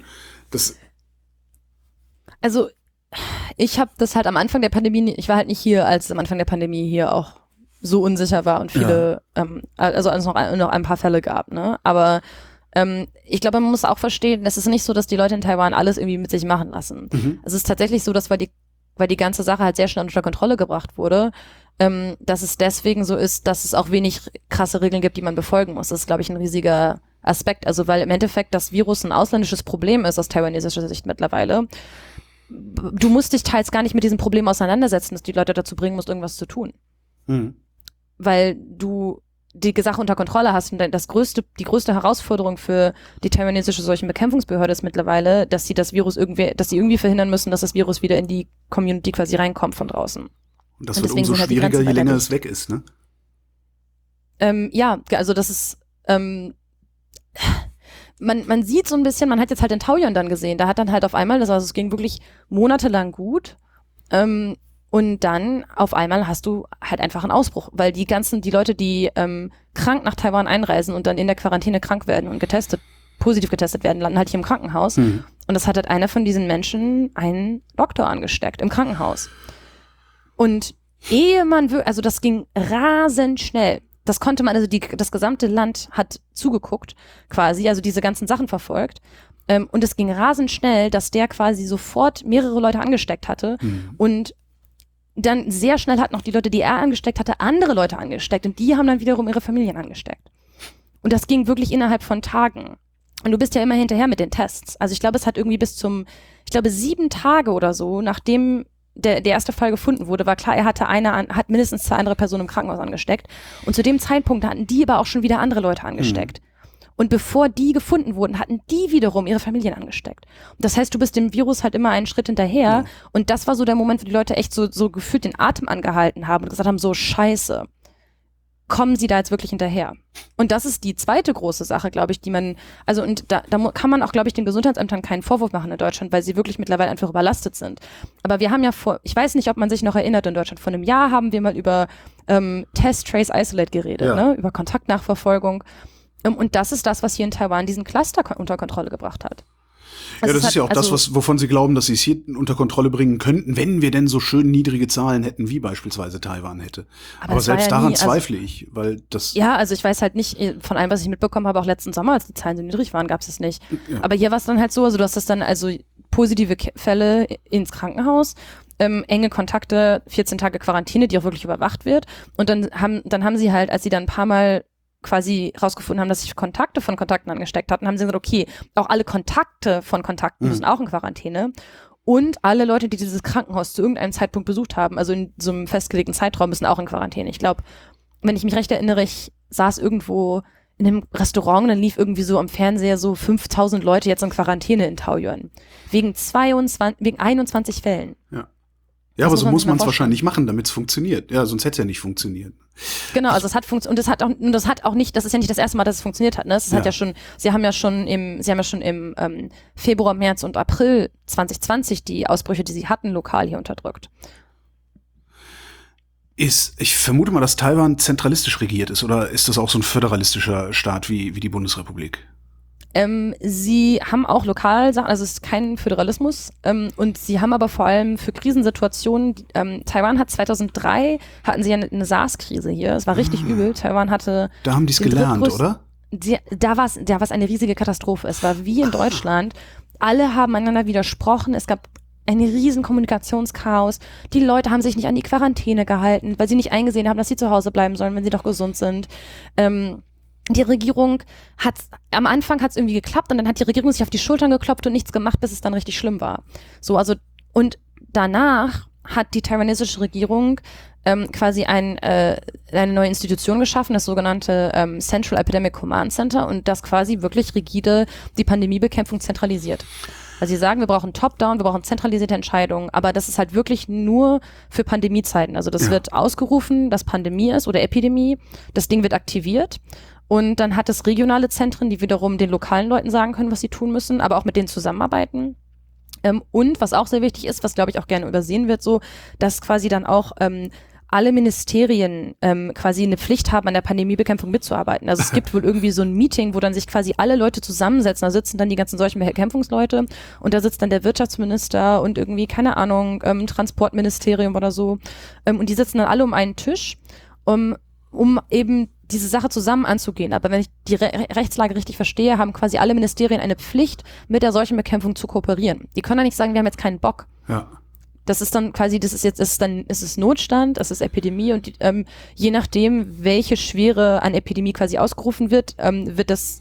Also ich habe das halt am Anfang der Pandemie, ich war halt nicht hier, als es am Anfang der Pandemie hier auch so unsicher war und viele, also noch ein paar Fälle gab, ne? Aber ich glaube, man muss auch verstehen, es ist nicht so, dass die Leute in Taiwan alles irgendwie mit sich machen lassen. Es ist tatsächlich so, dass weil die ganze Sache halt sehr schnell unter Kontrolle gebracht wurde, dass es deswegen so ist, dass es auch wenig krasse Regeln gibt, die man befolgen muss. Das ist, glaube ich, ein riesiger Aspekt. Also weil im Endeffekt das Virus ein ausländisches Problem ist aus taiwanesischer Sicht mittlerweile. Du musst dich teils gar nicht mit diesem Problem auseinandersetzen, dass die Leute dazu bringen musst, irgendwas zu tun. Weil du die Sache unter Kontrolle hast und die größte Herausforderung für die taiwanesische Seuchenbekämpfungsbehörde ist mittlerweile, dass sie dass sie irgendwie verhindern müssen, dass das Virus wieder in die Community quasi reinkommt von draußen. Und das wird umso schwieriger, je länger es weg ist, ne? Ja, also das ist man sieht so ein bisschen, man hat jetzt halt in Taoyuan dann gesehen, da hat dann halt auf einmal, also es ging wirklich monatelang gut, und dann auf einmal hast du halt einfach einen Ausbruch, weil die Leute, die krank nach Taiwan einreisen und dann in der Quarantäne krank werden und positiv getestet werden, landen halt hier im Krankenhaus. Und das hat halt einer von diesen Menschen einen Doktor angesteckt im Krankenhaus. Und also das ging rasend schnell. Das konnte man, also das gesamte Land hat zugeguckt, quasi, also diese ganzen Sachen verfolgt. Und es ging rasend schnell, dass der quasi sofort mehrere Leute angesteckt hatte. Und dann sehr schnell hat noch die Leute, die er angesteckt hatte, andere Leute angesteckt. Und die haben dann wiederum ihre Familien angesteckt. Und das ging wirklich innerhalb von Tagen. Und du bist ja immer hinterher mit den Tests. Also ich glaube, es hat irgendwie 7 Tage oder so, nachdem der erste Fall gefunden wurde, war klar, er hat mindestens 2 andere Personen im Krankenhaus angesteckt. Und zu dem Zeitpunkt hatten die aber auch schon wieder andere Leute angesteckt. Und bevor die gefunden wurden, hatten die wiederum ihre Familien angesteckt. Und das heißt, du bist dem Virus halt immer einen Schritt hinterher. Und das war so der Moment, wo die Leute echt so gefühlt den Atem angehalten haben und gesagt haben, so scheiße, kommen sie da jetzt wirklich hinterher? Und das ist die zweite große Sache, glaube ich, und da kann man auch, glaube ich, den Gesundheitsämtern keinen Vorwurf machen in Deutschland, weil sie wirklich mittlerweile einfach überlastet sind. Aber wir haben ja ich weiß nicht, ob man sich noch erinnert in Deutschland, vor einem Jahr haben wir mal über Test, Trace, Isolate geredet, ne? Über Kontaktnachverfolgung. Und das ist das, was hier in Taiwan diesen Cluster unter Kontrolle gebracht hat. Also das ist ja auch das, wovon sie glauben, dass sie es hier unter Kontrolle bringen könnten, wenn wir denn so schön niedrige Zahlen hätten, wie beispielsweise Taiwan hätte. Aber selbst daran zweifle ich, weil das... Ja, also ich weiß halt nicht, von allem, was ich mitbekommen habe, auch letzten Sommer, als die Zahlen so niedrig waren, gab es es nicht. Ja. Aber hier war es dann halt so, also du hast das dann positive Fälle ins Krankenhaus, enge Kontakte, 14 Tage Quarantäne, die auch wirklich überwacht wird. Und dann haben sie halt, als sie dann ein paar Mal quasi rausgefunden haben, dass sich Kontakte von Kontakten angesteckt hatten, haben sie gesagt, okay, auch alle Kontakte von Kontakten müssen auch in Quarantäne und alle Leute, die dieses Krankenhaus zu irgendeinem Zeitpunkt besucht haben, also in so einem festgelegten Zeitraum, müssen auch in Quarantäne. Ich glaube, wenn ich mich recht erinnere, ich saß irgendwo in einem Restaurant, dann lief irgendwie so am Fernseher so 5.000 Leute jetzt in Quarantäne in Taoyuan. Wegen 21 Fällen. Ja, aber so muss man es wahrscheinlich machen, damit es funktioniert. Ja, sonst hätte es ja nicht funktioniert. Genau, also es hat funktioniert, und das hat auch nicht, das ist ja nicht das erste Mal, dass es funktioniert hat, ne? Es hat ja schon, sie haben ja schon im Februar, März und April 2020 die Ausbrüche, die sie hatten, lokal hier unterdrückt. Ich vermute mal, dass Taiwan zentralistisch regiert ist, oder ist das auch so ein föderalistischer Staat wie die Bundesrepublik? Sie haben auch Lokalsachen, also es ist kein Föderalismus, und sie haben aber vor allem für Krisensituationen, Taiwan hat 2003, hatten sie ja eine SARS-Krise hier, es war richtig übel, Taiwan hatte... Da haben die es gelernt, oder? Da war es eine riesige Katastrophe, es war wie in Deutschland, alle haben einander widersprochen, es gab ein riesen Kommunikationschaos, die Leute haben sich nicht an die Quarantäne gehalten, weil sie nicht eingesehen haben, dass sie zu Hause bleiben sollen, wenn sie doch gesund sind. Die Regierung am Anfang hat's irgendwie geklappt und dann hat die Regierung sich auf die Schultern geklopft und nichts gemacht, bis es dann richtig schlimm war. Und danach hat die taiwanesische Regierung quasi eine neue Institution geschaffen, das sogenannte Central Epidemic Command Center, und das quasi wirklich rigide die Pandemiebekämpfung zentralisiert. Also sie sagen, wir brauchen Top-Down, wir brauchen zentralisierte Entscheidungen, aber das ist halt wirklich nur für Pandemiezeiten. Also das wird ausgerufen, dass Pandemie ist oder Epidemie. Das Ding wird aktiviert. Und dann hat es regionale Zentren, die wiederum den lokalen Leuten sagen können, was sie tun müssen, aber auch mit denen zusammenarbeiten. Und was auch sehr wichtig ist, was glaube ich auch gerne übersehen wird, so, dass quasi dann auch alle Ministerien quasi eine Pflicht haben, an der Pandemiebekämpfung mitzuarbeiten. Also es gibt wohl irgendwie so ein Meeting, wo dann sich quasi alle Leute zusammensetzen. Da sitzen dann die ganzen solchen Bekämpfungsleute und da sitzt dann der Wirtschaftsminister und irgendwie, keine Ahnung, Transportministerium oder so. Und die sitzen dann alle um einen Tisch, um eben diese Sache zusammen anzugehen. Aber wenn ich die Rechtslage richtig verstehe, haben quasi alle Ministerien eine Pflicht, mit der Seuchenbekämpfung zu kooperieren. Die können ja nicht sagen, wir haben jetzt keinen Bock. Ja. Das ist dann quasi, ist es Notstand, es ist Epidemie und je nachdem, welche Schwere an Epidemie quasi ausgerufen wird, wird das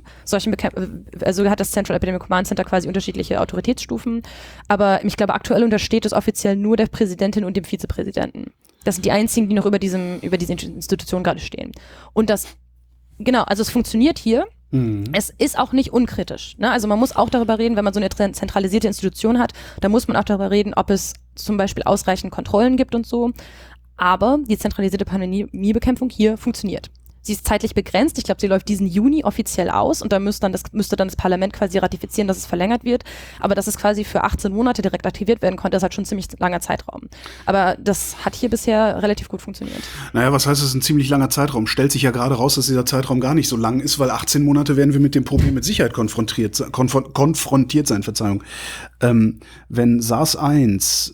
also hat das Central Epidemic Command Center quasi unterschiedliche Autoritätsstufen. Aber ich glaube, aktuell untersteht es offiziell nur der Präsidentin und dem Vizepräsidenten. Das sind die einzigen, die noch über diese Institution gerade stehen. Und genau, also es funktioniert hier. Es ist auch nicht unkritisch. Ne? Also man muss auch darüber reden, wenn man so eine zentralisierte Institution hat, da muss man auch darüber reden, ob es zum Beispiel ausreichend Kontrollen gibt und so. Aber die zentralisierte Pandemiebekämpfung hier funktioniert. Sie ist zeitlich begrenzt. Ich glaube, sie läuft diesen Juni offiziell aus und da müsste dann das Parlament quasi ratifizieren, dass es verlängert wird. Aber dass es quasi für 18 Monate direkt aktiviert werden konnte, ist halt schon ein ziemlich langer Zeitraum. Aber das hat hier bisher relativ gut funktioniert. Naja, was heißt, es ist ein ziemlich langer Zeitraum? Stellt sich ja gerade raus, dass dieser Zeitraum gar nicht so lang ist, weil 18 Monate werden wir mit dem Problem mit Sicherheit konfrontiert sein, Verzeihung. Wenn SARS-1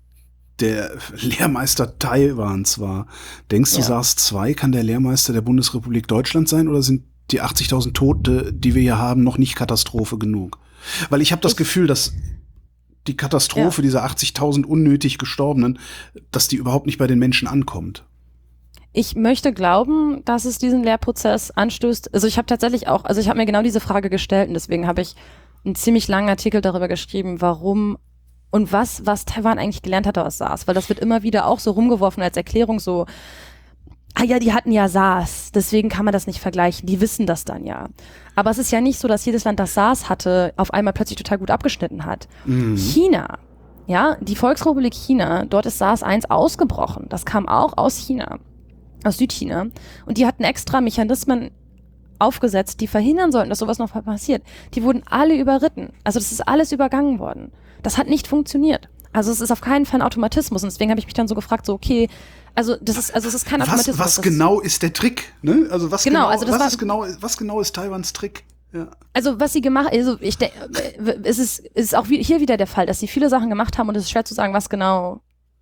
der Lehrmeister Taiwans war. Denkst du, SARS-2 kann der Lehrmeister der Bundesrepublik Deutschland sein oder sind die 80.000 Tote, die wir hier haben, noch nicht Katastrophe genug? Weil ich habe das Gefühl, dass die Katastrophe dieser 80.000 unnötig Gestorbenen, dass die überhaupt nicht bei den Menschen ankommt. Ich möchte glauben, dass es diesen Lehrprozess anstößt. Also ich habe mir genau diese Frage gestellt und deswegen habe ich einen ziemlich langen Artikel darüber geschrieben, warum und was Taiwan eigentlich gelernt hatte aus SARS, weil das wird immer wieder auch so rumgeworfen als Erklärung so, die hatten ja SARS, deswegen kann man das nicht vergleichen, die wissen das dann ja. Aber es ist ja nicht so, dass jedes Land, das SARS hatte, auf einmal plötzlich total gut abgeschnitten hat. China, die Volksrepublik China, dort ist SARS-1 ausgebrochen, das kam auch aus China, aus Südchina und die hatten extra Mechanismen aufgesetzt, die verhindern sollten, dass sowas noch passiert. Die wurden alle überritten, also das ist alles übergangen worden. Das hat nicht funktioniert. Also es ist auf keinen Fall ein Automatismus. Und deswegen habe ich mich dann so gefragt, so okay, es ist kein Automatismus. Was genau ist der Trick? Ne? Also was genau ist Taiwans Trick? Ja. Also was sie gemacht, also ich denke, es ist auch hier wieder der Fall, dass sie viele Sachen gemacht haben und es ist schwer zu sagen, was genau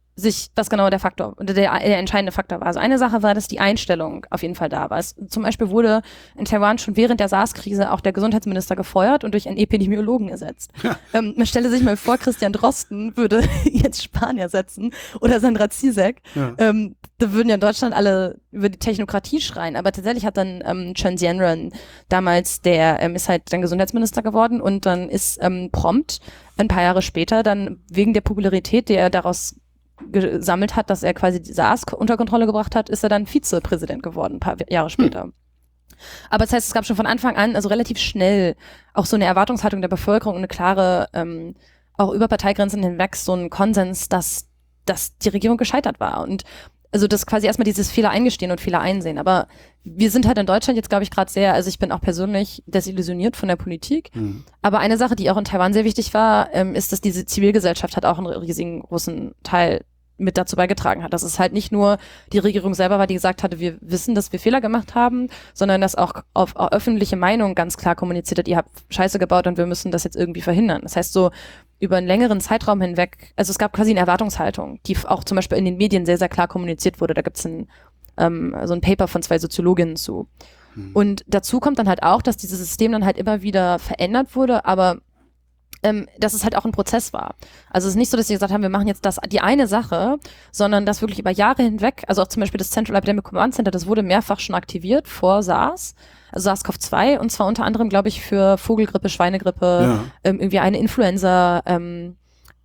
der Faktor oder der entscheidende Faktor war. Also eine Sache war, dass die Einstellung auf jeden Fall da war. Zum Beispiel wurde in Taiwan schon während der SARS-Krise auch der Gesundheitsminister gefeuert und durch einen Epidemiologen ersetzt. Ja. Man stelle sich mal vor, Christian Drosten würde jetzt Spanier setzen oder Sandra Zizek. Ja. Da würden ja in Deutschland alle über die Technokratie schreien. Aber tatsächlich hat dann Chen Jianren damals, der ist halt dann Gesundheitsminister geworden und dann ist prompt ein paar Jahre später dann wegen der Popularität, die er daraus gesammelt hat, dass er quasi die SARS unter Kontrolle gebracht hat, ist er dann Vizepräsident geworden, ein paar Jahre später. Aber das heißt, es gab schon von Anfang an, also relativ schnell, auch so eine Erwartungshaltung der Bevölkerung und eine klare, auch über Parteigrenzen hinweg, so ein Konsens, dass die Regierung gescheitert war. Und also das quasi erstmal dieses Fehler eingestehen und Fehler einsehen. Aber wir sind halt in Deutschland jetzt, glaube ich, gerade sehr, also ich bin auch persönlich desillusioniert von der Politik. Aber eine Sache, die auch in Taiwan sehr wichtig war, ist, dass diese Zivilgesellschaft hat auch einen riesigen großen Teil mit dazu beigetragen hat. Dass es halt nicht nur die Regierung selber war, die gesagt hatte, wir wissen, dass wir Fehler gemacht haben, sondern dass auch auf öffentliche Meinung ganz klar kommuniziert hat, ihr habt Scheiße gebaut und wir müssen das jetzt irgendwie verhindern. Das heißt so, über einen längeren Zeitraum hinweg, also es gab quasi eine Erwartungshaltung, die auch zum Beispiel in den Medien sehr, sehr klar kommuniziert wurde. Da gibt's so ein Paper von 2 Soziologinnen zu. Und dazu kommt dann halt auch, dass dieses System dann halt immer wieder verändert wurde, aber dass es halt auch ein Prozess war. Also es ist nicht so, dass sie gesagt haben, wir machen jetzt die eine Sache, sondern dass wirklich über Jahre hinweg, also auch zum Beispiel das Central Epidemic Command Center, das wurde mehrfach schon aktiviert vor SARS, also SARS-CoV-2 und zwar unter anderem, glaube ich, für Vogelgrippe, Schweinegrippe, irgendwie eine Influenza,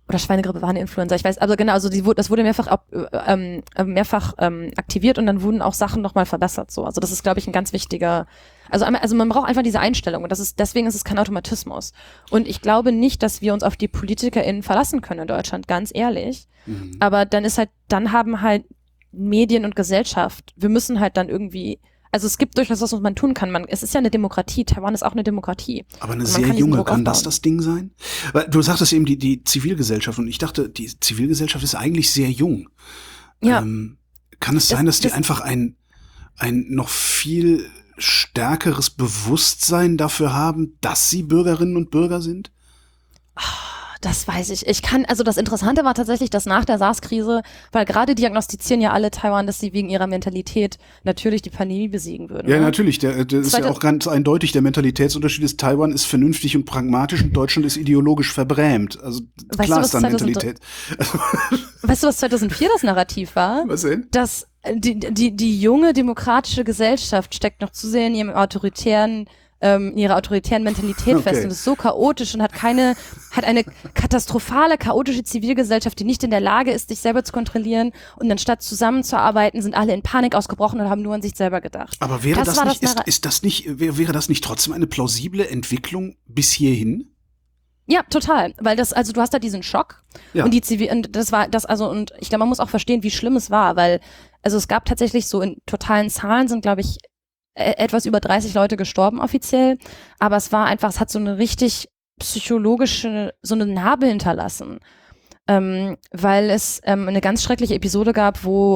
oder Schweinegrippe war eine Influenza, ich weiß, also genau, also das wurde mehrfach aktiviert und dann wurden auch Sachen nochmal verbessert, so. Also das ist, glaube ich, ein ganz wichtiger, also man braucht einfach diese Einstellung und deswegen ist es kein Automatismus. Und ich glaube nicht, dass wir uns auf die PolitikerInnen verlassen können in Deutschland, ganz ehrlich. Aber dann haben halt Medien und Gesellschaft, wir müssen halt dann irgendwie, also es gibt durchaus was man tun kann. Es ist ja eine Demokratie. Taiwan ist auch eine Demokratie. Aber eine sehr junge, kann das Ding sein? Weil du sagtest eben die Zivilgesellschaft und ich dachte, die Zivilgesellschaft ist eigentlich sehr jung. Ja. Kann es sein, dass die einfach ein noch viel stärkeres Bewusstsein dafür haben, dass sie Bürgerinnen und Bürger sind? Das weiß ich. Also das Interessante war tatsächlich, dass nach der SARS-Krise, weil gerade diagnostizieren ja alle Taiwan, dass sie wegen ihrer Mentalität natürlich die Pandemie besiegen würden. Ja, ne? natürlich. Das ist ja auch ganz eindeutig. Der Mentalitätsunterschied ist, Taiwan ist vernünftig und pragmatisch und Deutschland ist ideologisch verbrämt. Also klar ist da Mentalität. Weißt du, was 2004 das Narrativ war? Was denn? Dass die junge demokratische Gesellschaft steckt noch zu sehr in ihrer autoritären Mentalität fest und ist so chaotisch und hat eine katastrophale, chaotische Zivilgesellschaft, die nicht in der Lage ist, sich selber zu kontrollieren und anstatt zusammenzuarbeiten, sind alle in Panik ausgebrochen und haben nur an sich selber gedacht. Aber wäre wäre das nicht trotzdem eine plausible Entwicklung bis hierhin? Ja, total, weil du hast da diesen Schock und ich glaube, man muss auch verstehen, wie schlimm es war, weil, also es gab tatsächlich so in totalen Zahlen sind, glaube ich, etwas über 30 Leute gestorben offiziell, aber es hat so eine richtig psychologische, so eine Narbe hinterlassen, weil es eine ganz schreckliche Episode gab, wo,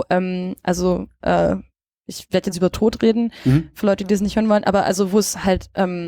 ich werde jetzt über Tod reden, für Leute, die das nicht hören wollen, aber also wo es halt,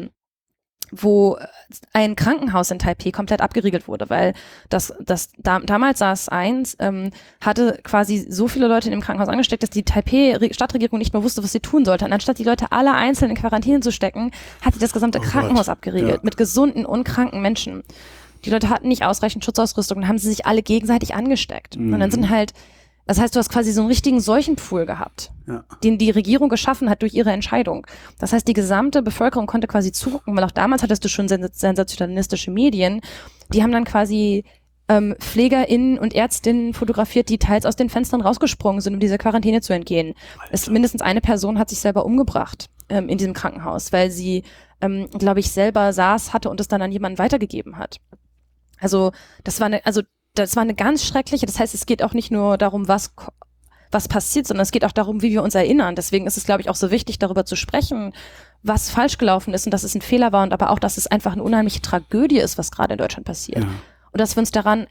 wo ein Krankenhaus in Taipei komplett abgeriegelt wurde, weil damals SARS-1 hatte quasi so viele Leute in dem Krankenhaus angesteckt, dass die Taipei-Stadtregierung nicht mehr wusste, was sie tun sollte. Und anstatt die Leute alle einzeln in Quarantäne zu stecken, hat sie das gesamte Krankenhaus abgeriegelt mit gesunden und kranken Menschen. Die Leute hatten nicht ausreichend Schutzausrüstung und haben sie sich alle gegenseitig angesteckt. Und dann sind halt, das heißt, du hast quasi so einen richtigen Seuchenpool gehabt, den die Regierung geschaffen hat durch ihre Entscheidung. Das heißt, die gesamte Bevölkerung konnte quasi zugucken, weil auch damals hattest du schon sensationalistische Medien. Die haben dann quasi PflegerInnen und Ärztinnen fotografiert, die teils aus den Fenstern rausgesprungen sind, um dieser Quarantäne zu entgehen. Mindestens eine Person hat sich selber umgebracht in diesem Krankenhaus, weil sie, glaube ich, selber SARS hatte und es dann an jemanden weitergegeben hat. Also das war eine ganz schreckliche, das heißt, es geht auch nicht nur darum, was passiert, sondern es geht auch darum, wie wir uns erinnern. Deswegen ist es, glaube ich, auch so wichtig, darüber zu sprechen, was falsch gelaufen ist und dass es ein Fehler war und aber auch, dass es einfach eine unheimliche Tragödie ist, was gerade in Deutschland passiert. Ja. Und dass wir uns daran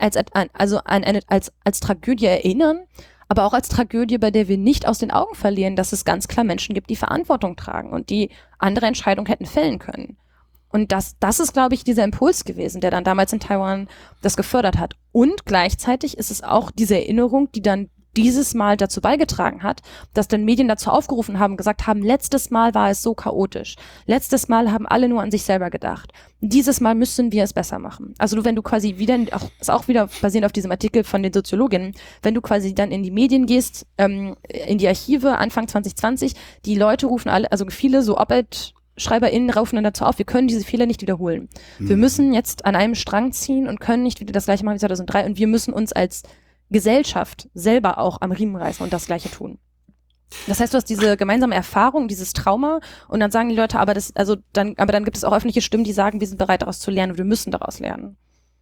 als Tragödie erinnern, aber auch als Tragödie, bei der wir nicht aus den Augen verlieren, dass es ganz klar Menschen gibt, die Verantwortung tragen und die andere Entscheidungen hätten fällen können. Und das ist, glaube ich, dieser Impuls gewesen, der dann damals in Taiwan das gefördert hat. Und gleichzeitig ist es auch diese Erinnerung, die dann dieses Mal dazu beigetragen hat, dass dann Medien dazu aufgerufen haben, gesagt haben, letztes Mal war es so chaotisch. Letztes Mal haben alle nur an sich selber gedacht. Dieses Mal müssen wir es besser machen. Also wenn du quasi wieder, auch wieder basierend auf diesem Artikel von den Soziologinnen, wenn du quasi dann in die Medien gehst, in die Archive Anfang 2020, die Leute rufen alle, also viele so SchreiberInnen rufen dann dazu auf, wir können diese Fehler nicht wiederholen. Wir müssen jetzt an einem Strang ziehen und können nicht wieder das Gleiche machen wie 2003 und wir müssen uns als Gesellschaft selber auch am Riemen reißen und das Gleiche tun. Das heißt, du hast diese gemeinsame Erfahrung, dieses Trauma und dann sagen die Leute, aber dann gibt es auch öffentliche Stimmen, die sagen, wir sind bereit, daraus zu lernen und wir müssen daraus lernen.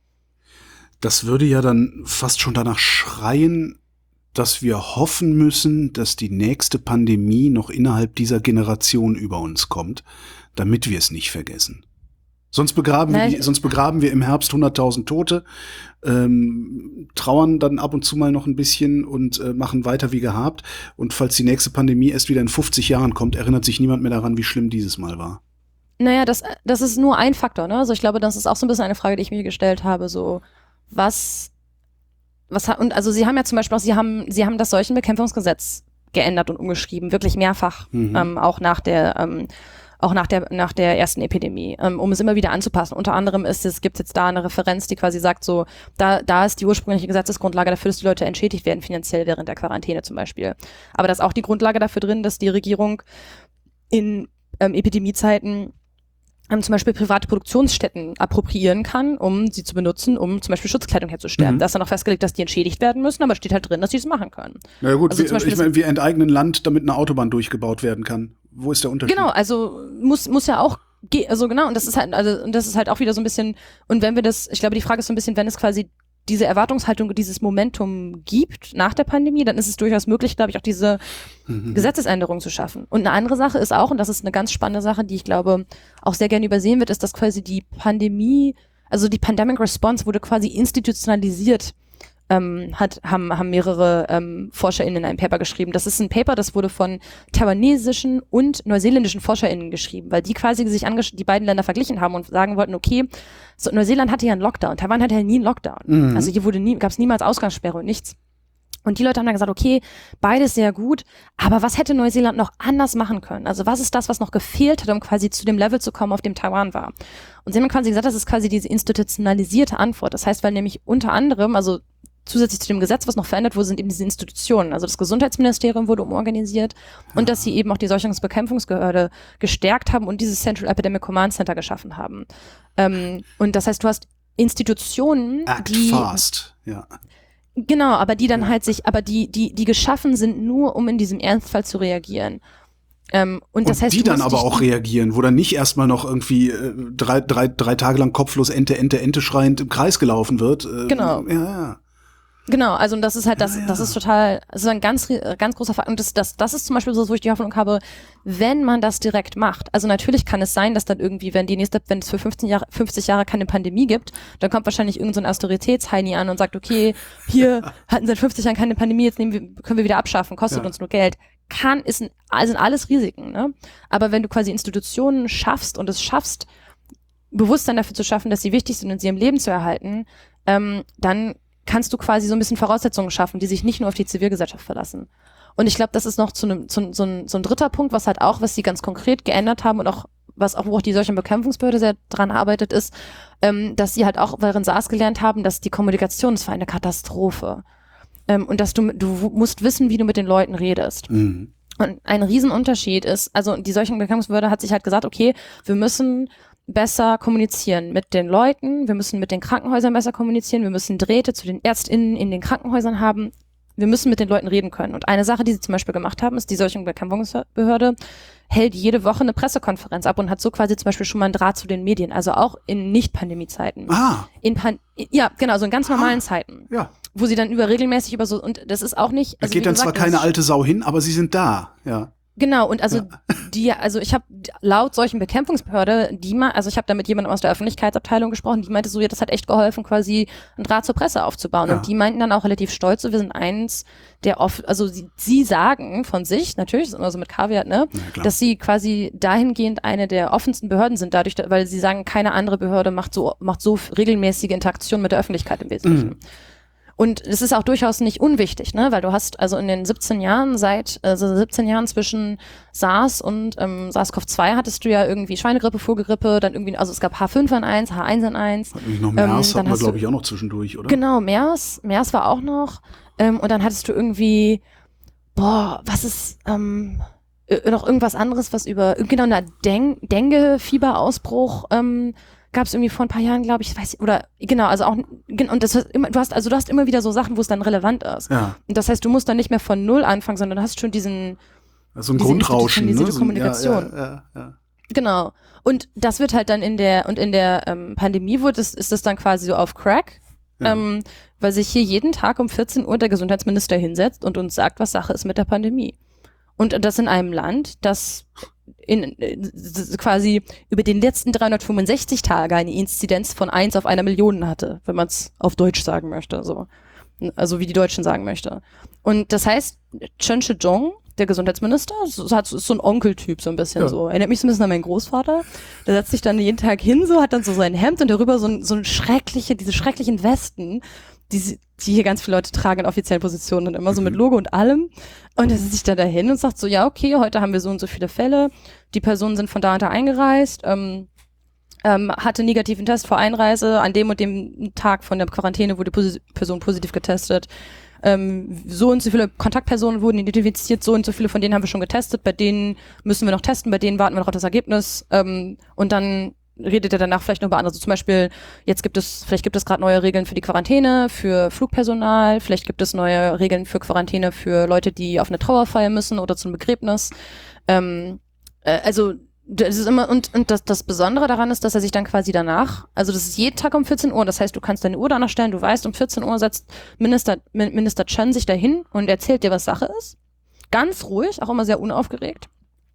Das würde ja dann fast schon danach schreien, dass wir hoffen müssen, dass die nächste Pandemie noch innerhalb dieser Generation über uns kommt, damit wir es nicht vergessen. Sonst begraben wir im Herbst 100.000 Tote, trauern dann ab und zu mal noch ein bisschen und machen weiter wie gehabt. Und falls die nächste Pandemie erst wieder in 50 Jahren kommt, erinnert sich niemand mehr daran, wie schlimm dieses Mal war. Naja, das ist nur ein Faktor, ne? Also ich glaube, das ist auch so ein bisschen eine Frage, die ich mir gestellt habe, so also sie haben ja zum Beispiel sie haben das Seuchenbekämpfungsgesetz geändert und umgeschrieben, wirklich mehrfach, auch nach der ersten Epidemie, um es immer wieder anzupassen. Unter anderem gibt es jetzt da eine Referenz, die quasi sagt so, da ist die ursprüngliche Gesetzesgrundlage dafür, dass die Leute entschädigt werden, finanziell während der Quarantäne zum Beispiel. Aber da ist auch die Grundlage dafür drin, dass die Regierung in Epidemiezeiten zum Beispiel private Produktionsstätten appropriieren kann, um sie zu benutzen, um zum Beispiel Schutzkleidung herzustellen. Da ist dann auch festgelegt, dass die entschädigt werden müssen, aber steht halt drin, dass sie es machen können. Na ja, gut, also ich meine, wir enteignen Land, damit eine Autobahn durchgebaut werden kann. Wo ist der Unterschied? Genau, also muss ja auch also genau, und das ist halt auch wieder so ein bisschen, und wenn wir das, ich glaube, die Frage ist so ein bisschen, wenn es quasi diese Erwartungshaltung, dieses Momentum gibt nach der Pandemie, dann ist es durchaus möglich, glaube ich, auch diese Gesetzesänderung zu schaffen. Und eine andere Sache ist auch, und das ist eine ganz spannende Sache, die ich glaube auch sehr gerne übersehen wird, ist, dass quasi die Pandemie, also die Pandemic Response wurde quasi institutionalisiert, haben mehrere ForscherInnen in einem Paper geschrieben. Das ist ein Paper, das wurde von taiwanesischen und neuseeländischen ForscherInnen geschrieben, weil die quasi sich die beiden Länder verglichen haben und sagen wollten, okay, so Neuseeland hatte ja einen Lockdown, Taiwan hatte ja nie einen Lockdown. Also hier gab es niemals Ausgangssperre und nichts. Und die Leute haben dann gesagt, okay, beides sehr gut, aber was hätte Neuseeland noch anders machen können? Also was ist das, was noch gefehlt hat, um quasi zu dem Level zu kommen, auf dem Taiwan war? Und sie haben quasi gesagt, das ist quasi diese institutionalisierte Antwort. Das heißt, weil nämlich unter anderem, also zusätzlich zu dem Gesetz, was noch verändert wurde, sind eben diese Institutionen. Also das Gesundheitsministerium wurde umorganisiert und dass sie eben auch die Seuchungsbekämpfungsbehörde gestärkt haben und dieses Central Epidemic Command Center geschaffen haben. Und das heißt, du hast Institutionen, die fast, ja. Genau, aber die dann halt die geschaffen sind, nur um in diesem Ernstfall zu reagieren. Und das heißt, die dann aber auch reagieren, wo dann nicht erstmal noch irgendwie drei Tage lang kopflos Ente schreiend im Kreis gelaufen wird. Genau. Ja. Genau, also und das ist halt, das ist total, also ein ganz großer Fakt. Und das ist zum Beispiel so, wo ich die Hoffnung habe, wenn man das direkt macht. Also natürlich kann es sein, dass dann irgendwie, wenn es für 50 Jahre keine Pandemie gibt, dann kommt wahrscheinlich irgend so ein Austeritätsheini an und sagt, okay, hier hatten seit 50 Jahren keine Pandemie, jetzt können wir wieder abschaffen, kostet uns nur Geld. Sind alles Risiken, ne? Aber wenn du quasi Institutionen schaffst und es schaffst, Bewusstsein dafür zu schaffen, dass sie wichtig sind und sie im Leben zu erhalten, dann kannst du quasi so ein bisschen Voraussetzungen schaffen, die sich nicht nur auf die Zivilgesellschaft verlassen. Und ich glaube, das ist noch so ein dritter Punkt, was sie ganz konkret geändert haben und auch, wo auch die Seuchenbekämpfungsbehörde sehr dran arbeitet, ist, dass sie halt auch während SARS gelernt haben, dass die Kommunikation ist für eine Katastrophe. Und dass du musst wissen, wie du mit den Leuten redest. Und ein Riesenunterschied ist, also die Seuchenbekämpfungsbehörde hat sich halt gesagt, okay, wir müssen besser kommunizieren mit den Leuten, wir müssen mit den Krankenhäusern besser kommunizieren, wir müssen Drähte zu den ÄrztInnen in den Krankenhäusern haben, wir müssen mit den Leuten reden können. Und eine Sache, die sie zum Beispiel gemacht haben, ist, die Seuchenbekämpfungsbehörde hält jede Woche eine Pressekonferenz ab und hat so quasi zum Beispiel schon mal einen Draht zu den Medien, also auch in Nicht-Pandemie-Zeiten. Ja, genau, so in ganz normalen Zeiten. Ja. Wo sie dann regelmäßig über so, und das ist auch nicht. Da geht dann zwar keine alte Sau hin, aber sie sind da, ja. Genau, und also ich habe laut solchen Bekämpfungsbehörde, ich habe da mit jemandem aus der Öffentlichkeitsabteilung gesprochen, die meinte so, ja, das hat echt geholfen, quasi einen Draht zur Presse aufzubauen. Ja. Und die meinten dann auch relativ stolz, so, wir sind eins der also sie sagen von sich, natürlich, ist immer so mit Kaviar, ne, dass sie quasi dahingehend eine der offensten Behörden sind, dadurch, weil sie sagen, keine andere Behörde macht so regelmäßige Interaktion mit der Öffentlichkeit im Wesentlichen. Und es ist auch durchaus nicht unwichtig, ne, weil du hast also in den 17 Jahren zwischen SARS und SARS-CoV-2 hattest du ja irgendwie Schweinegrippe, Vogelgrippe, dann irgendwie, also es gab H5N1, H1N1. Hat nicht noch MERS, hatten wir glaube ich auch noch zwischendurch, oder? Genau, MERS war auch noch. Und dann hattest du irgendwie, was ist noch irgendwas anderes, was über, genau, einer Dengue-Fieberausbruch gab es irgendwie vor ein paar Jahren, glaube ich, oder genau, also auch, und das heißt immer, du hast immer wieder so Sachen, wo es dann relevant ist. Ja. Und das heißt, du musst dann nicht mehr von null anfangen, sondern du hast schon so ein Grundrauschen, ne? Kommunikation. Ja. Genau. Und das wird halt dann in der Pandemie ist das dann quasi so auf Crack, weil sich hier jeden Tag um 14 Uhr der Gesundheitsminister hinsetzt und uns sagt, was Sache ist mit der Pandemie. Und das in einem Land, das quasi über den letzten 365 Tage eine Inzidenz von 1 auf 1 Million hatte, wenn man es auf Deutsch sagen möchte, so. Also wie die Deutschen sagen möchte. Und das heißt, Chen Shih-chung, der Gesundheitsminister, ist so ein Onkeltyp, so ein bisschen so. Erinnert mich so ein bisschen an meinen Großvater. Der setzt sich dann jeden Tag hin, so, hat dann so sein Hemd und darüber diese schrecklichen Westen, die hier ganz viele Leute tragen in offiziellen Positionen und immer so mit Logo und allem. Und er setzt sich dann dahin und sagt so, ja, okay, heute haben wir so und so viele Fälle. Die Personen sind von da und da eingereist. hatte negativen Test vor Einreise, an dem und dem Tag von der Quarantäne wurde die Person positiv getestet. So und so viele Kontaktpersonen wurden identifiziert, so und so viele von denen haben wir schon getestet, bei denen müssen wir noch testen, bei denen warten wir noch auf das Ergebnis und dann redet er danach vielleicht noch über andere. Also zum Beispiel, vielleicht gibt es gerade neue Regeln für die Quarantäne, für Flugpersonal, vielleicht gibt es neue Regeln für Quarantäne für Leute, die auf eine Trauerfeier müssen oder zum Begräbnis. Also das ist immer, und das Besondere daran ist, dass er sich dann quasi danach, also das ist jeden Tag um 14 Uhr, das heißt, du kannst deine Uhr danach stellen, du weißt, um 14 Uhr setzt Minister Chen sich dahin und erzählt dir, was Sache ist. Ganz ruhig, auch immer sehr unaufgeregt.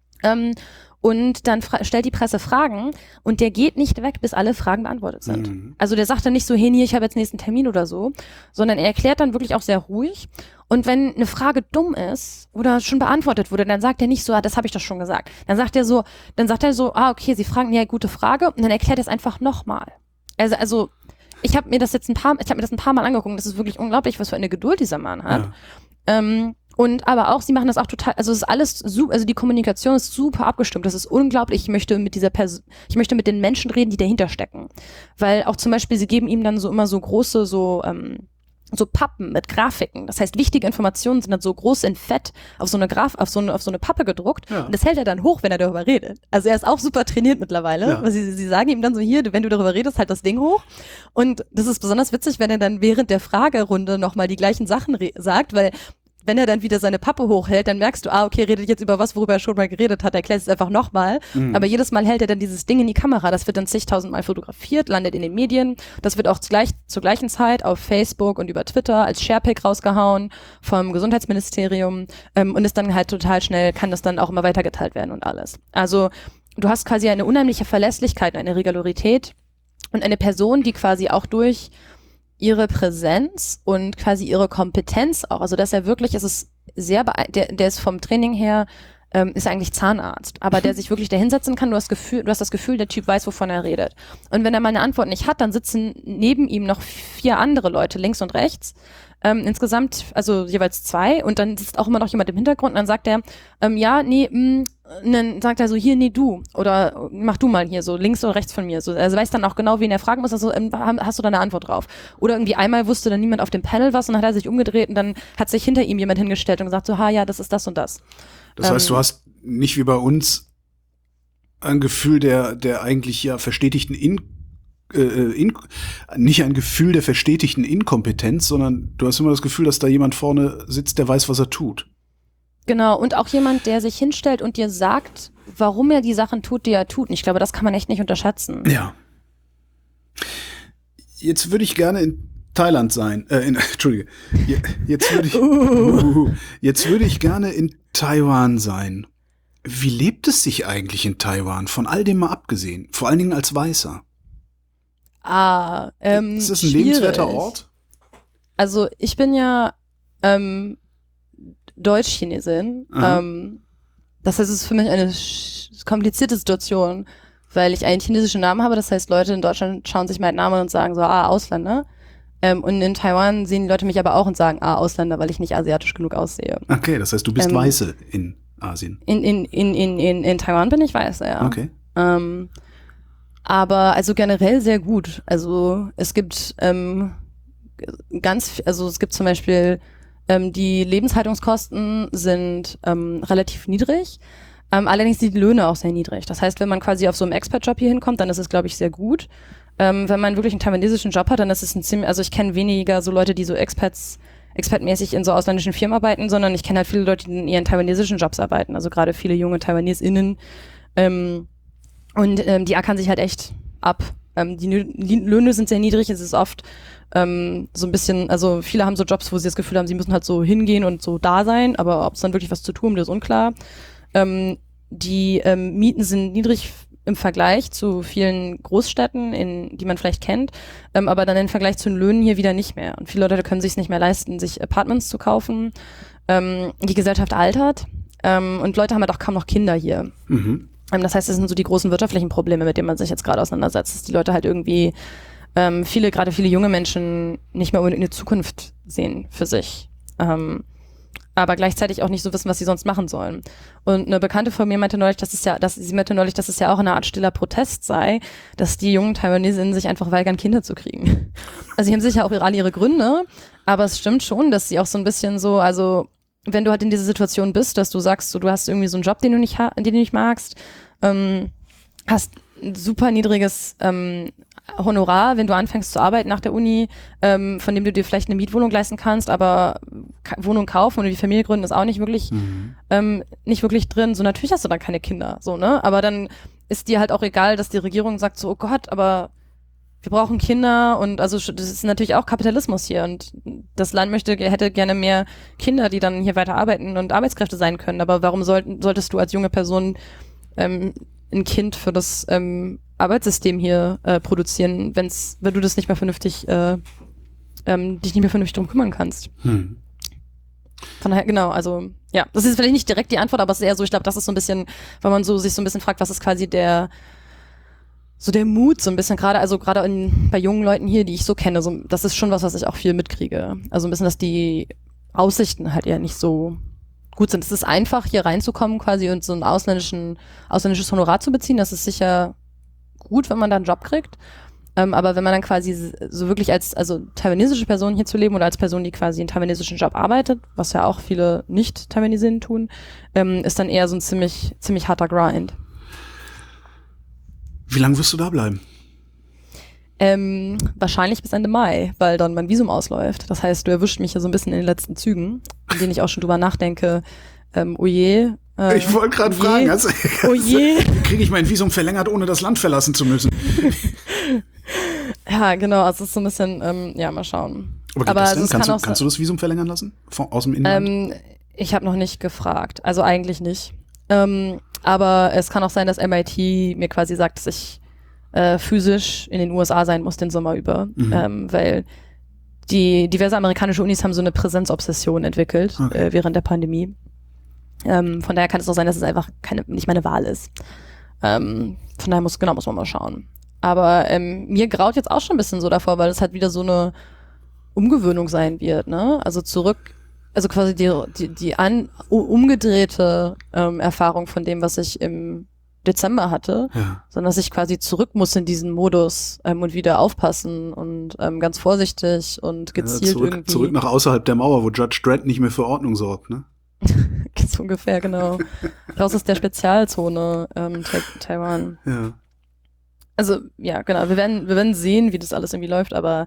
Und dann stellt die Presse Fragen und der geht nicht weg, bis alle Fragen beantwortet sind. Mhm. Also der sagt dann nicht so, hey, ich habe jetzt nächsten Termin oder so, sondern er erklärt dann wirklich auch sehr ruhig. Und wenn eine Frage dumm ist oder schon beantwortet wurde, dann sagt er nicht so, das habe ich doch schon gesagt. Dann sagt er so, okay, Sie fragen, ja, gute Frage. Und dann erklärt er es einfach nochmal. Also ich habe mir das ein paar Mal angeguckt. Das ist wirklich unglaublich, was für eine Geduld dieser Mann hat. Ja. Und aber auch, sie machen das auch total, also es ist alles super, also die Kommunikation ist super abgestimmt. Das ist unglaublich. Ich möchte mit den Menschen reden, die dahinter stecken. Weil auch zum Beispiel, sie geben ihm dann immer so große, so Pappen mit Grafiken. Das heißt, wichtige Informationen sind dann so groß in Fett auf so eine Pappe gedruckt. Ja. Und das hält er dann hoch, wenn er darüber redet. Also er ist auch super trainiert mittlerweile. Ja. Weil sie sagen ihm dann so, hier, wenn du darüber redest, halt das Ding hoch. Und das ist besonders witzig, wenn er dann während der Fragerunde nochmal die gleichen Sachen sagt, weil wenn er dann wieder seine Pappe hochhält, dann merkst du, okay, redet jetzt über was, worüber er schon mal geredet hat, erklärt es einfach nochmal. Mhm. Aber jedes Mal hält er dann dieses Ding in die Kamera. Das wird dann zigtausendmal fotografiert, landet in den Medien. Das wird auch zur gleichen Zeit auf Facebook und über Twitter als Sharepic rausgehauen vom Gesundheitsministerium und ist dann halt total schnell, kann das dann auch immer weitergeteilt werden und alles. Also du hast quasi eine unheimliche Verlässlichkeit, eine Regularität und eine Person, die quasi auch durch ihre Präsenz und quasi ihre Kompetenz auch, also dass er wirklich, der ist vom Training her, ist eigentlich Zahnarzt, aber der sich wirklich da hinsetzen kann, du hast das Gefühl, der Typ weiß, wovon er redet. Und wenn er mal eine Antwort nicht hat, dann sitzen neben ihm noch 4 andere Leute, links und rechts, insgesamt, also jeweils 2 und dann sitzt auch immer noch jemand im Hintergrund und dann sagt er, und dann sagt er so, hier, nee, du, oder mach du mal hier, so links oder rechts von mir, so, also weiß dann auch genau, wen er fragen muss, also hast du da eine Antwort drauf? Oder irgendwie einmal wusste dann niemand auf dem Panel was und dann hat er sich umgedreht und dann hat sich hinter ihm jemand hingestellt und gesagt so, ja, das ist das und das. Das heißt, du hast nicht wie bei uns ein Gefühl der eigentlich ja verstetigten nicht ein Gefühl der verstetigten Inkompetenz, sondern du hast immer das Gefühl, dass da jemand vorne sitzt, der weiß, was er tut. Genau, und auch jemand, der sich hinstellt und dir sagt, warum er die Sachen tut, die er tut. Und ich glaube, das kann man echt nicht unterschätzen. Ja. Jetzt würde ich gerne in Thailand sein. Entschuldige. Jetzt würde ich gerne in Taiwan sein. Wie lebt es sich eigentlich in Taiwan? Von all dem mal abgesehen. Vor allen Dingen als Weißer. Ist das ein lebenswerter Ort? Also ich bin ja Deutsch-Chinesin. Das heißt, es ist für mich eine komplizierte Situation, weil ich einen chinesischen Namen habe. Das heißt, Leute in Deutschland schauen sich meinen Namen und sagen so, Ausländer. Und in Taiwan sehen die Leute mich aber auch und sagen, Ausländer, weil ich nicht asiatisch genug aussehe. Okay, das heißt, du bist Weiße in Asien. In Taiwan bin ich Weiße, ja. Okay. Aber also generell sehr gut. Also es gibt es gibt zum Beispiel die Lebenshaltungskosten sind relativ niedrig, allerdings sind die Löhne auch sehr niedrig. Das heißt, wenn man quasi auf so einem Expat-Job hier hinkommt, dann ist es, glaube ich, sehr gut. Wenn man wirklich einen taiwanesischen Job hat, dann ist es also ich kenne weniger so Leute, die so expatmäßig in so ausländischen Firmen arbeiten, sondern ich kenne halt viele Leute, die in ihren taiwanesischen Jobs arbeiten, also gerade viele junge TaiwanesInnen. Die ackern sich halt echt ab. Die Löhne sind sehr niedrig, es ist oft so ein bisschen, also viele haben so Jobs, wo sie das Gefühl haben, sie müssen halt so hingehen und so da sein, aber ob es dann wirklich was zu tun, das ist unklar. Die Mieten sind niedrig im Vergleich zu vielen Großstädten, die man vielleicht kennt, aber dann im Vergleich zu den Löhnen hier wieder nicht mehr. Und viele Leute können sich es nicht mehr leisten, sich Apartments zu kaufen. Die Gesellschaft altert und Leute haben halt auch kaum noch Kinder hier. Mhm. Das heißt, das sind so die großen wirtschaftlichen Probleme, mit denen man sich jetzt gerade auseinandersetzt, dass die Leute halt irgendwie gerade viele junge Menschen nicht mehr unbedingt eine Zukunft sehen für sich. aber gleichzeitig auch nicht so wissen, was sie sonst machen sollen. Und eine Bekannte von mir meinte neulich, dass es ja auch eine Art stiller Protest sei, dass die jungen Taiwanesinnen sich einfach weigern, Kinder zu kriegen. Also sie haben sicher auch alle ihre Gründe, aber es stimmt schon, dass sie auch so ein bisschen so, also wenn du halt in dieser Situation bist, dass du sagst, so, du hast irgendwie so einen Job, den du nicht magst, hast ein super niedriges Honorar, wenn du anfängst zu arbeiten nach der Uni, von dem du dir vielleicht eine Mietwohnung leisten kannst, aber Wohnung kaufen oder die Familie gründen ist auch nicht wirklich drin. So, natürlich hast du dann keine Kinder, so, ne? Aber dann ist dir halt auch egal, dass die Regierung sagt so, oh Gott, aber wir brauchen Kinder und also das ist natürlich auch Kapitalismus hier und das Land hätte gerne mehr Kinder, die dann hier weiter arbeiten und Arbeitskräfte sein können. Aber warum solltest du als junge Person ein Kind für das Arbeitssystem hier produzieren, wenn du das nicht mehr vernünftig dich nicht mehr vernünftig drum kümmern kannst? Von daher, genau, also ja, das ist vielleicht nicht direkt die Antwort, aber es ist eher so, ich glaube, das ist so ein bisschen, weil man sich so ein bisschen fragt, was ist quasi der Mut so ein bisschen, gerade bei jungen Leuten hier, die ich so kenne, so, das ist schon was ich auch viel mitkriege. Also ein bisschen, dass die Aussichten halt eher nicht so gut sind. Es ist einfach, hier reinzukommen quasi und so ein ausländisches Honorar zu beziehen. Das ist sicher gut, wenn man da einen Job kriegt. Aber wenn man dann quasi so wirklich als taiwanesische Person hier zu leben oder als Person, die quasi einen taiwanesischen Job arbeitet, was ja auch viele Nicht-Taiwanesinnen tun, ist dann eher so ein ziemlich, ziemlich harter Grind. Wie lange wirst du da bleiben? Wahrscheinlich bis Ende Mai, weil dann mein Visum ausläuft. Das heißt, du erwischt mich hier so ein bisschen in den letzten Zügen, in denen ich auch schon drüber nachdenke, oh je. Ich wollte gerade fragen, oh je. Kriege ich mein Visum verlängert, ohne das Land verlassen zu müssen? Ja, genau, also es ist so ein bisschen, ja, mal schauen. Aber geht das denn? Kannst du das Visum verlängern lassen? Aus dem Inland? Ich habe noch nicht gefragt, also eigentlich nicht. Aber es kann auch sein, dass MIT mir quasi sagt, dass ich physisch in den USA sein muss den Sommer über, weil die diverse amerikanische Unis haben so eine Präsenzobsession entwickelt während der Pandemie. Von daher kann es auch sein, dass es einfach nicht meine Wahl ist. Von daher muss man mal schauen. Aber mir graut jetzt auch schon ein bisschen so davor, weil es halt wieder so eine Umgewöhnung sein wird, ne? Also quasi die umgedrehte Erfahrung von dem, was ich im Dezember hatte, sondern dass ich quasi zurück muss in diesen Modus und wieder aufpassen und ganz vorsichtig und gezielt irgendwie. Zurück nach außerhalb der Mauer, wo Judge Dredd nicht mehr für Ordnung sorgt, ne? So ungefähr, genau. Raus aus der Spezialzone Taiwan. Ja. Also, ja, genau. Wir werden sehen, wie das alles irgendwie läuft, aber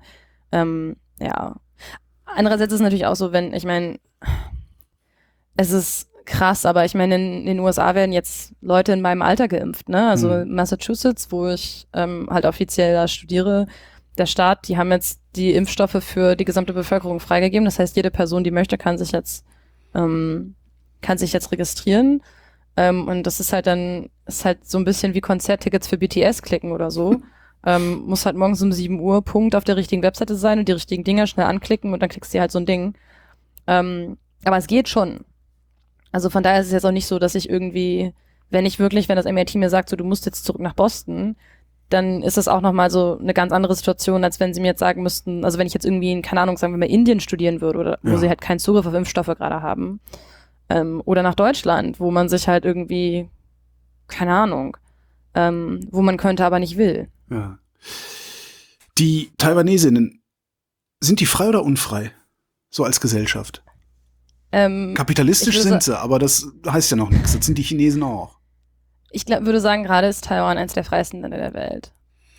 ja. Andererseits ist es natürlich auch so, ich meine, es ist krass, aber ich meine, in den USA werden jetzt Leute in meinem Alter geimpft, ne? Also Massachusetts, wo ich halt offiziell da studiere, der Staat, die haben jetzt die Impfstoffe für die gesamte Bevölkerung freigegeben. Das heißt, jede Person, die möchte, kann sich jetzt registrieren. Und das ist halt so ein bisschen wie Konzerttickets für BTS klicken oder so. Muss halt morgens um 7 Uhr Punkt auf der richtigen Webseite sein und die richtigen Dinger schnell anklicken und dann klickst du halt so ein Ding. Aber es geht schon. Also von daher ist es jetzt auch nicht so, dass ich irgendwie, wenn das MIT mir sagt, so du musst jetzt zurück nach Boston, dann ist es auch nochmal so eine ganz andere Situation, als wenn sie mir jetzt sagen müssten, also wenn ich jetzt irgendwie in, keine Ahnung, sagen wir mal Indien studieren würde oder wo sie halt keinen Zugriff auf Impfstoffe gerade haben. Oder nach Deutschland, wo man sich halt irgendwie, keine Ahnung, wo man könnte, aber nicht will. Ja. Die Taiwanesinnen, sind die frei oder unfrei? So als Gesellschaft? Kapitalistisch sind sie, aber das heißt ja noch nichts. Das sind die Chinesen auch. Ich würde sagen, gerade ist Taiwan eines der freiesten Länder der Welt.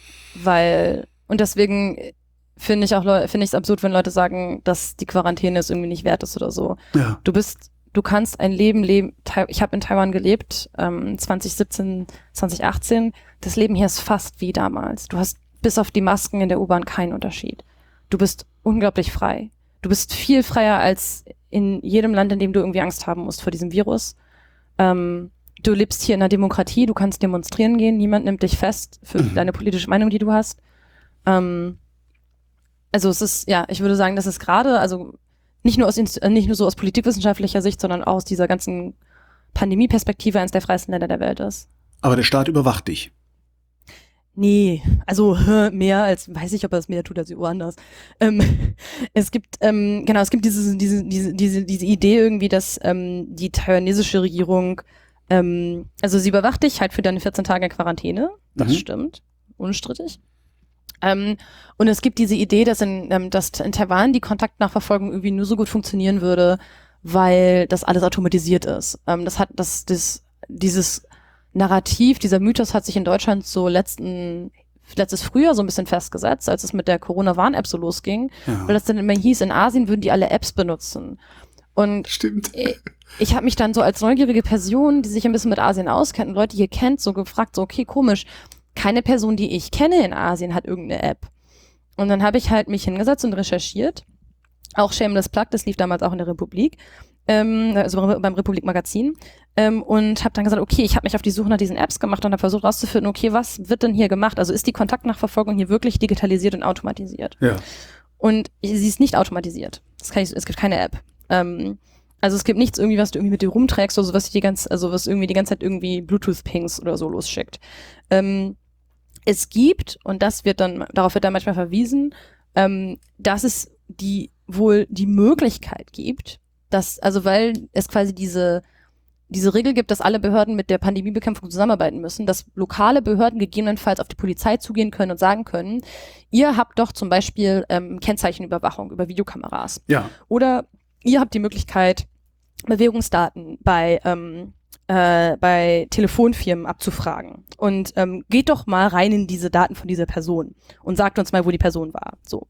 Und deswegen finde ich es absurd, wenn Leute sagen, dass die Quarantäne es irgendwie nicht wert ist oder so. Ja. Du kannst ein Leben leben. Ich habe in Taiwan gelebt, 2017, 2018. Das Leben hier ist fast wie damals. Du hast bis auf die Masken in der U-Bahn keinen Unterschied. Du bist unglaublich frei. Du bist viel freier als in jedem Land, in dem du irgendwie Angst haben musst vor diesem Virus. Du lebst hier in einer Demokratie, du kannst demonstrieren gehen, niemand nimmt dich fest für deine politische Meinung, die du hast. Also es ist, ja, ich würde sagen, das ist gerade, also nicht nur so aus politikwissenschaftlicher Sicht, sondern auch aus dieser ganzen Pandemie-Perspektive eines der freiesten Länder der Welt ist. Aber der Staat überwacht dich. Nee, also mehr als, weiß ich, ob er es mehr tut als woanders. Es gibt, es gibt diese Idee irgendwie, dass die taiwanesische Regierung, also sie überwacht dich halt für deine 14 Tage Quarantäne, das stimmt, unstrittig. Und es gibt diese Idee, dass in Taiwan die Kontaktnachverfolgung irgendwie nur so gut funktionieren würde, weil das alles automatisiert ist. Dieses Narrativ, dieser Mythos hat sich in Deutschland so letztes Frühjahr so ein bisschen festgesetzt, als es mit der Corona-Warn-App so losging, weil das dann immer hieß, in Asien würden die alle Apps benutzen. Und stimmt. Ich habe mich dann so als neugierige Person, die sich ein bisschen mit Asien auskennt und Leute hier kennt, so gefragt, so okay, komisch, keine Person, die ich kenne in Asien, hat irgendeine App. Und dann habe ich halt mich hingesetzt und recherchiert. Auch Shameless Plug, das lief damals auch in der Republik, also beim Republik-Magazin. Und habe dann gesagt, okay, ich habe mich auf die Suche nach diesen Apps gemacht und habe versucht rauszufinden, okay, was wird denn hier gemacht? Also ist die Kontaktnachverfolgung hier wirklich digitalisiert und automatisiert? Ja. Und sie ist nicht automatisiert. Es gibt keine App. Also es gibt nichts irgendwie, was du irgendwie mit dir rumträgst oder so, was irgendwie die ganze Zeit irgendwie Bluetooth-Pings oder so losschickt. Es gibt, und darauf wird dann manchmal verwiesen, dass es wohl die Möglichkeit gibt, weil es quasi diese Regel gibt, dass alle Behörden mit der Pandemiebekämpfung zusammenarbeiten müssen, dass lokale Behörden gegebenenfalls auf die Polizei zugehen können und sagen können, ihr habt doch zum Beispiel Kennzeichenüberwachung über Videokameras. Ja. Oder ihr habt die Möglichkeit, Bewegungsdaten bei Telefonfirmen abzufragen. Und geht doch mal rein in diese Daten von dieser Person und sagt uns mal, wo die Person war. So.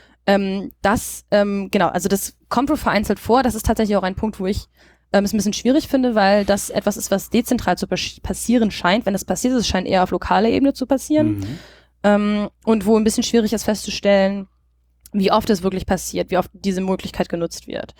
Also das kommt wohl vereinzelt vor. Das ist tatsächlich auch ein Punkt, wo ich es ein bisschen schwierig finde, weil das etwas ist, was dezentral zu passieren scheint. Wenn es passiert ist, es scheint eher auf lokaler Ebene zu passieren. Und wo ein bisschen schwierig ist festzustellen, wie oft es wirklich passiert, wie oft diese Möglichkeit genutzt wird.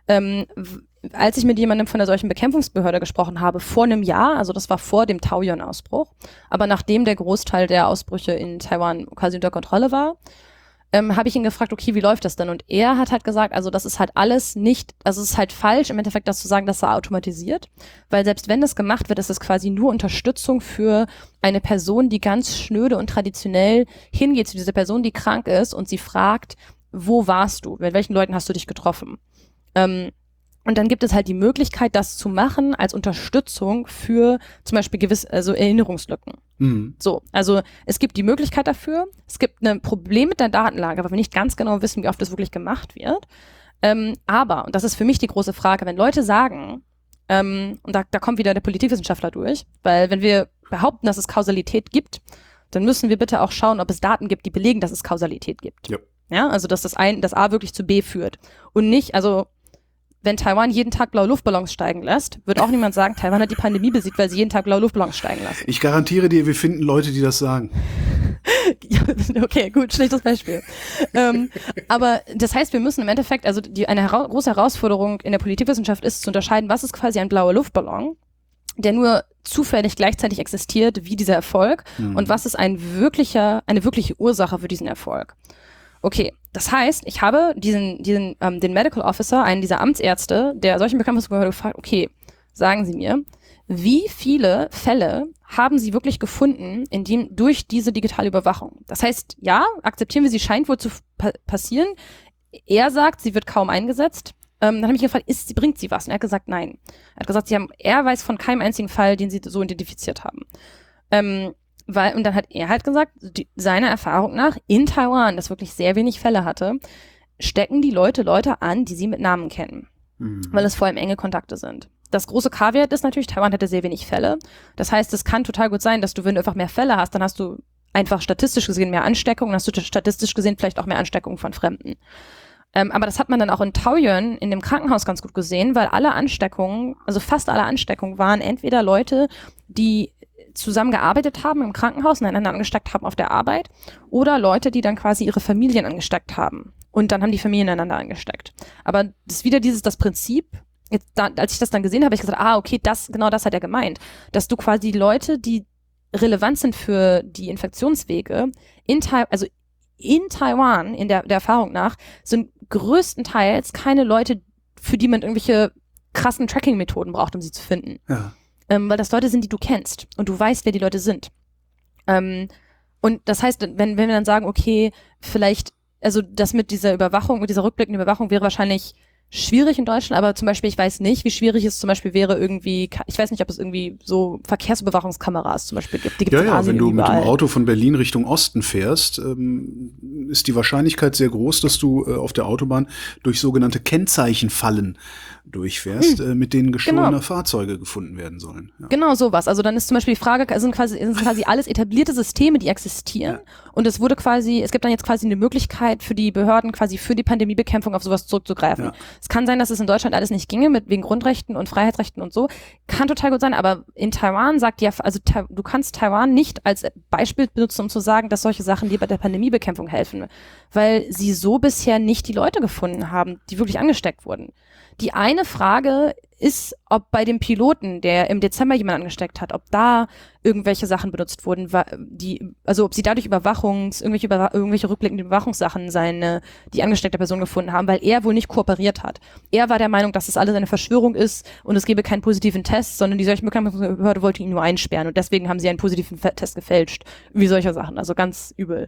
Als ich mit jemandem von der solchen Bekämpfungsbehörde gesprochen habe, vor einem Jahr, also das war vor dem Taoyuan-Ausbruch, aber nachdem der Großteil der Ausbrüche in Taiwan quasi unter Kontrolle war, habe ich ihn gefragt, okay, wie läuft das denn? Und er hat halt gesagt, also das ist halt alles nicht, also es ist halt falsch, im Endeffekt das zu sagen, das sei automatisiert, weil selbst wenn das gemacht wird, ist es quasi nur Unterstützung für eine Person, die ganz schnöde und traditionell hingeht zu dieser Person, die krank ist und sie fragt, wo warst du? Mit welchen Leuten hast du dich getroffen? Und dann gibt es halt die Möglichkeit, das zu machen als Unterstützung für zum Beispiel gewisse Erinnerungslücken. So, also es gibt die Möglichkeit dafür. Es gibt ein Problem mit der Datenlage, weil wir nicht ganz genau wissen, wie oft das wirklich gemacht wird. Aber, und das ist für mich die große Frage, wenn Leute sagen, und da kommt wieder der Politikwissenschaftler durch, weil wenn wir behaupten, dass es Kausalität gibt, dann müssen wir bitte auch schauen, ob es Daten gibt, die belegen, dass es Kausalität gibt. Ja. Ja, also dass das A wirklich zu B führt. Und nicht, also wenn Taiwan jeden Tag blaue Luftballons steigen lässt, wird auch niemand sagen, Taiwan hat die Pandemie besiegt, weil sie jeden Tag blaue Luftballons steigen lassen. Ich garantiere dir, wir finden Leute, die das sagen. Ja, okay, gut, schlechtes Beispiel. Aber das heißt, wir müssen im Endeffekt, also eine große Herausforderung in der Politikwissenschaft ist zu unterscheiden, was ist quasi ein blauer Luftballon, der nur zufällig gleichzeitig existiert wie dieser Erfolg und was ist eine wirkliche Ursache für diesen Erfolg. Okay, das heißt, ich habe den Medical Officer, einen dieser Amtsärzte, der solchen Bekämpfungsbehörde gefragt, okay, sagen Sie mir, wie viele Fälle haben Sie wirklich gefunden durch diese digitale Überwachung? Das heißt, ja, akzeptieren wir, sie scheint wohl zu passieren. Er sagt, sie wird kaum eingesetzt. Dann habe ich gefragt, bringt sie was? Und er hat gesagt, nein. Er hat gesagt, er weiß von keinem einzigen Fall, den sie so identifiziert haben. Und dann hat er halt gesagt, seiner Erfahrung nach in Taiwan, das wirklich sehr wenig Fälle hatte, stecken die Leute an, die sie mit Namen kennen, weil es vor allem enge Kontakte sind. Das große Kaviar ist natürlich, Taiwan hatte sehr wenig Fälle. Das heißt, es kann total gut sein, dass du, wenn du einfach mehr Fälle hast, dann hast du einfach statistisch gesehen mehr Ansteckungen, hast du statistisch gesehen vielleicht auch mehr Ansteckungen von Fremden. Aber das hat man dann auch in Taoyuan in dem Krankenhaus ganz gut gesehen, weil fast alle Ansteckungen waren entweder Leute, die zusammen gearbeitet haben im Krankenhaus und einander angesteckt haben auf der Arbeit oder Leute, die dann quasi ihre Familien angesteckt haben und dann haben die Familien einander angesteckt. Aber das ist wieder das Prinzip, als ich das dann gesehen habe, habe ich gesagt, okay, das hat er gemeint, dass du quasi die Leute, die relevant sind für die Infektionswege in Taiwan, in der Erfahrung nach, sind größtenteils keine Leute, für die man irgendwelche krassen Tracking-Methoden braucht, um sie zu finden. Ja. Weil das Leute sind, die du kennst und du weißt, wer die Leute sind. Und das heißt, wenn wir dann sagen, okay, vielleicht, also das mit dieser Überwachung, mit dieser rückblickenden Überwachung wäre wahrscheinlich schwierig in Deutschland, aber zum Beispiel, ich weiß nicht, wie schwierig es zum Beispiel wäre irgendwie, ich weiß nicht, ob es irgendwie so Verkehrsüberwachungskameras zum Beispiel gibt. Die gibt's in Asien wenn du überall. mit dem Auto von Berlin Richtung Osten fährst, ist die Wahrscheinlichkeit sehr groß, dass du auf der Autobahn durch sogenannte Kennzeichenfallen durchfährst, mit denen gestohlene Fahrzeuge gefunden werden sollen. Ja. Genau sowas. Also dann ist zum Beispiel die Frage, sind quasi alles etablierte Systeme, die existieren. Ja. Und es gibt dann jetzt quasi eine Möglichkeit für die Behörden quasi für die Pandemiebekämpfung auf sowas zurückzugreifen. Ja. Es kann sein, dass es in Deutschland alles nicht ginge, wegen Grundrechten und Freiheitsrechten und so. Kann total gut sein, aber in Taiwan du kannst Taiwan nicht als Beispiel benutzen, um zu sagen, dass solche Sachen dir bei der Pandemiebekämpfung helfen. Weil sie so bisher nicht die Leute gefunden haben, die wirklich angesteckt wurden. Die eine Frage ist, ob bei dem Piloten, der im Dezember jemand angesteckt hat, ob da irgendwelche Sachen benutzt wurden, also ob sie dadurch irgendwelche rückblickenden Überwachungssachen die angesteckte Person gefunden haben, weil er wohl nicht kooperiert hat. Er war der Meinung, dass das alles eine Verschwörung ist und es gebe keinen positiven Test, sondern die Behörde wollte ihn nur einsperren und deswegen haben sie einen positiven Test gefälscht. Wie solche Sachen, also ganz übel.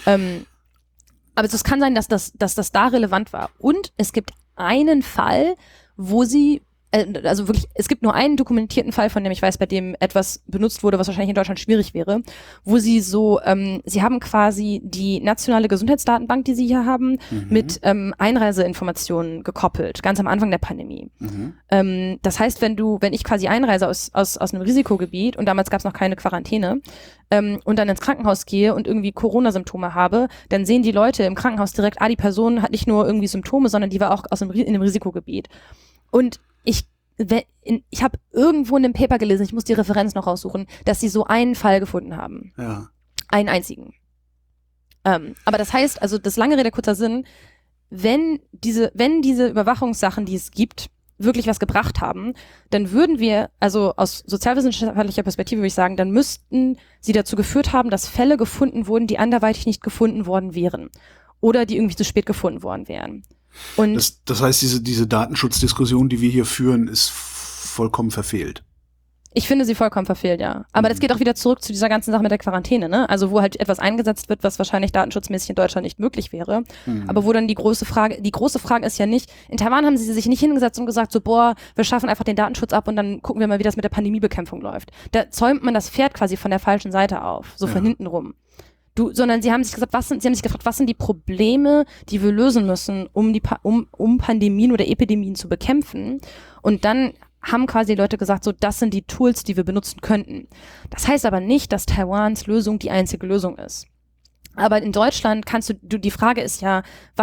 Aber es kann sein, dass das da relevant war. Und es gibt einen Fall, wo also wirklich, es gibt nur einen dokumentierten Fall, von dem ich weiß, bei dem etwas benutzt wurde, was wahrscheinlich in Deutschland schwierig wäre, wo sie sie haben quasi die nationale Gesundheitsdatenbank, die sie hier haben, mit Einreiseinformationen gekoppelt, ganz am Anfang der Pandemie. Das heißt, wenn ich quasi einreise aus einem Risikogebiet und damals gab es noch keine Quarantäne und dann ins Krankenhaus gehe und irgendwie Corona-Symptome habe, dann sehen die Leute im Krankenhaus direkt, die Person hat nicht nur irgendwie Symptome, sondern die war auch in einem Risikogebiet. Und ich habe irgendwo in einem Paper gelesen, ich muss die Referenz noch raussuchen, dass sie so einen Fall gefunden haben. Ja. Einen einzigen. Aber das heißt, also das lange Rede, kurzer Sinn, wenn diese Überwachungssachen, die es gibt, wirklich was gebracht haben, dann würden wir, also aus sozialwissenschaftlicher Perspektive würde ich sagen, dann müssten sie dazu geführt haben, dass Fälle gefunden wurden, die anderweitig nicht gefunden worden wären. Oder die irgendwie zu spät gefunden worden wären. Und das heißt, diese Datenschutzdiskussion, die wir hier führen, ist vollkommen verfehlt. Ich finde sie vollkommen verfehlt, ja. Aber das geht auch wieder zurück zu dieser ganzen Sache mit der Quarantäne, ne? Also wo halt etwas eingesetzt wird, was wahrscheinlich datenschutzmäßig in Deutschland nicht möglich wäre. Aber wo dann die große Frage ist ja nicht, in Taiwan haben sie sich nicht hingesetzt und gesagt so, wir schaffen einfach den Datenschutz ab und dann gucken wir mal, wie das mit der Pandemiebekämpfung läuft. Da zäumt man das Pferd quasi von der falschen Seite auf, so von hinten rum. Sondern sie haben sich gefragt, was sind die Probleme, die wir lösen müssen, um Pandemien oder Epidemien zu bekämpfen? Und dann haben quasi die Leute gesagt, so, das sind die Tools, die wir benutzen könnten. Das heißt aber nicht, dass Taiwans Lösung die einzige Lösung ist. Aber in Deutschland die Frage ist ja,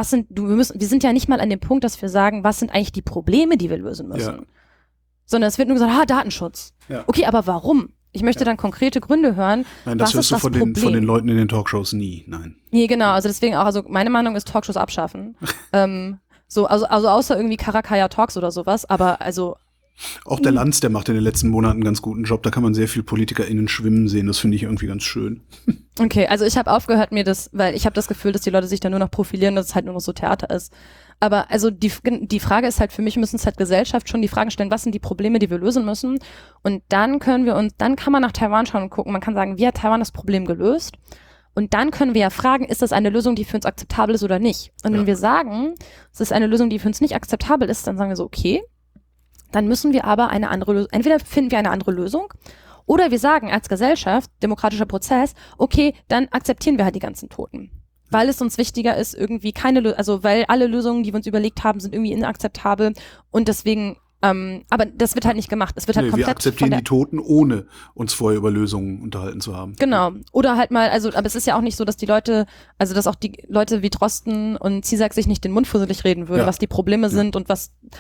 wir sind ja nicht mal an dem Punkt, dass wir sagen, was sind eigentlich die Probleme, die wir lösen müssen? Ja. Sondern es wird nur gesagt, Datenschutz. Ja. Okay, aber warum? Ich möchte dann konkrete Gründe hören. Nein, das hörst du von den Leuten in den Talkshows nie, nein. Nee, genau, also deswegen auch, also meine Meinung ist Talkshows abschaffen. Also außer irgendwie Karakaya Talks oder sowas, aber also auch der Lanz, der macht in den letzten Monaten einen ganz guten Job, da kann man sehr viel PolitikerInnen schwimmen sehen, das finde ich irgendwie ganz schön. Okay, also ich habe aufgehört weil ich habe das Gefühl, dass die Leute sich da nur noch profilieren, dass es halt nur noch so Theater ist. Aber also die Frage ist halt, für mich müssen es halt Gesellschaft schon die Fragen stellen, was sind die Probleme, die wir lösen müssen? Und dann kann man nach Taiwan schauen und gucken, man kann sagen, wie hat Taiwan das Problem gelöst? Und dann können wir ja fragen, ist das eine Lösung, die für uns akzeptabel ist oder nicht? Und wenn wir sagen, es ist eine Lösung, die für uns nicht akzeptabel ist, dann sagen wir so, okay, dann müssen wir aber eine andere Lösung, entweder finden wir eine andere Lösung oder wir sagen als Gesellschaft, demokratischer Prozess, okay, dann akzeptieren wir halt die ganzen Toten. Weil es uns wichtiger ist, irgendwie weil alle Lösungen, die wir uns überlegt haben, sind irgendwie inakzeptabel und deswegen, aber das wird halt nicht gemacht. Es wird halt komplett. Wir akzeptieren die Toten, ohne uns vorher über Lösungen unterhalten zu haben. Genau. Oder halt mal, aber es ist ja auch nicht so, dass dass auch die Leute wie Drosten und Zizek sich nicht den Mund fusselig reden würden, was die Probleme sind und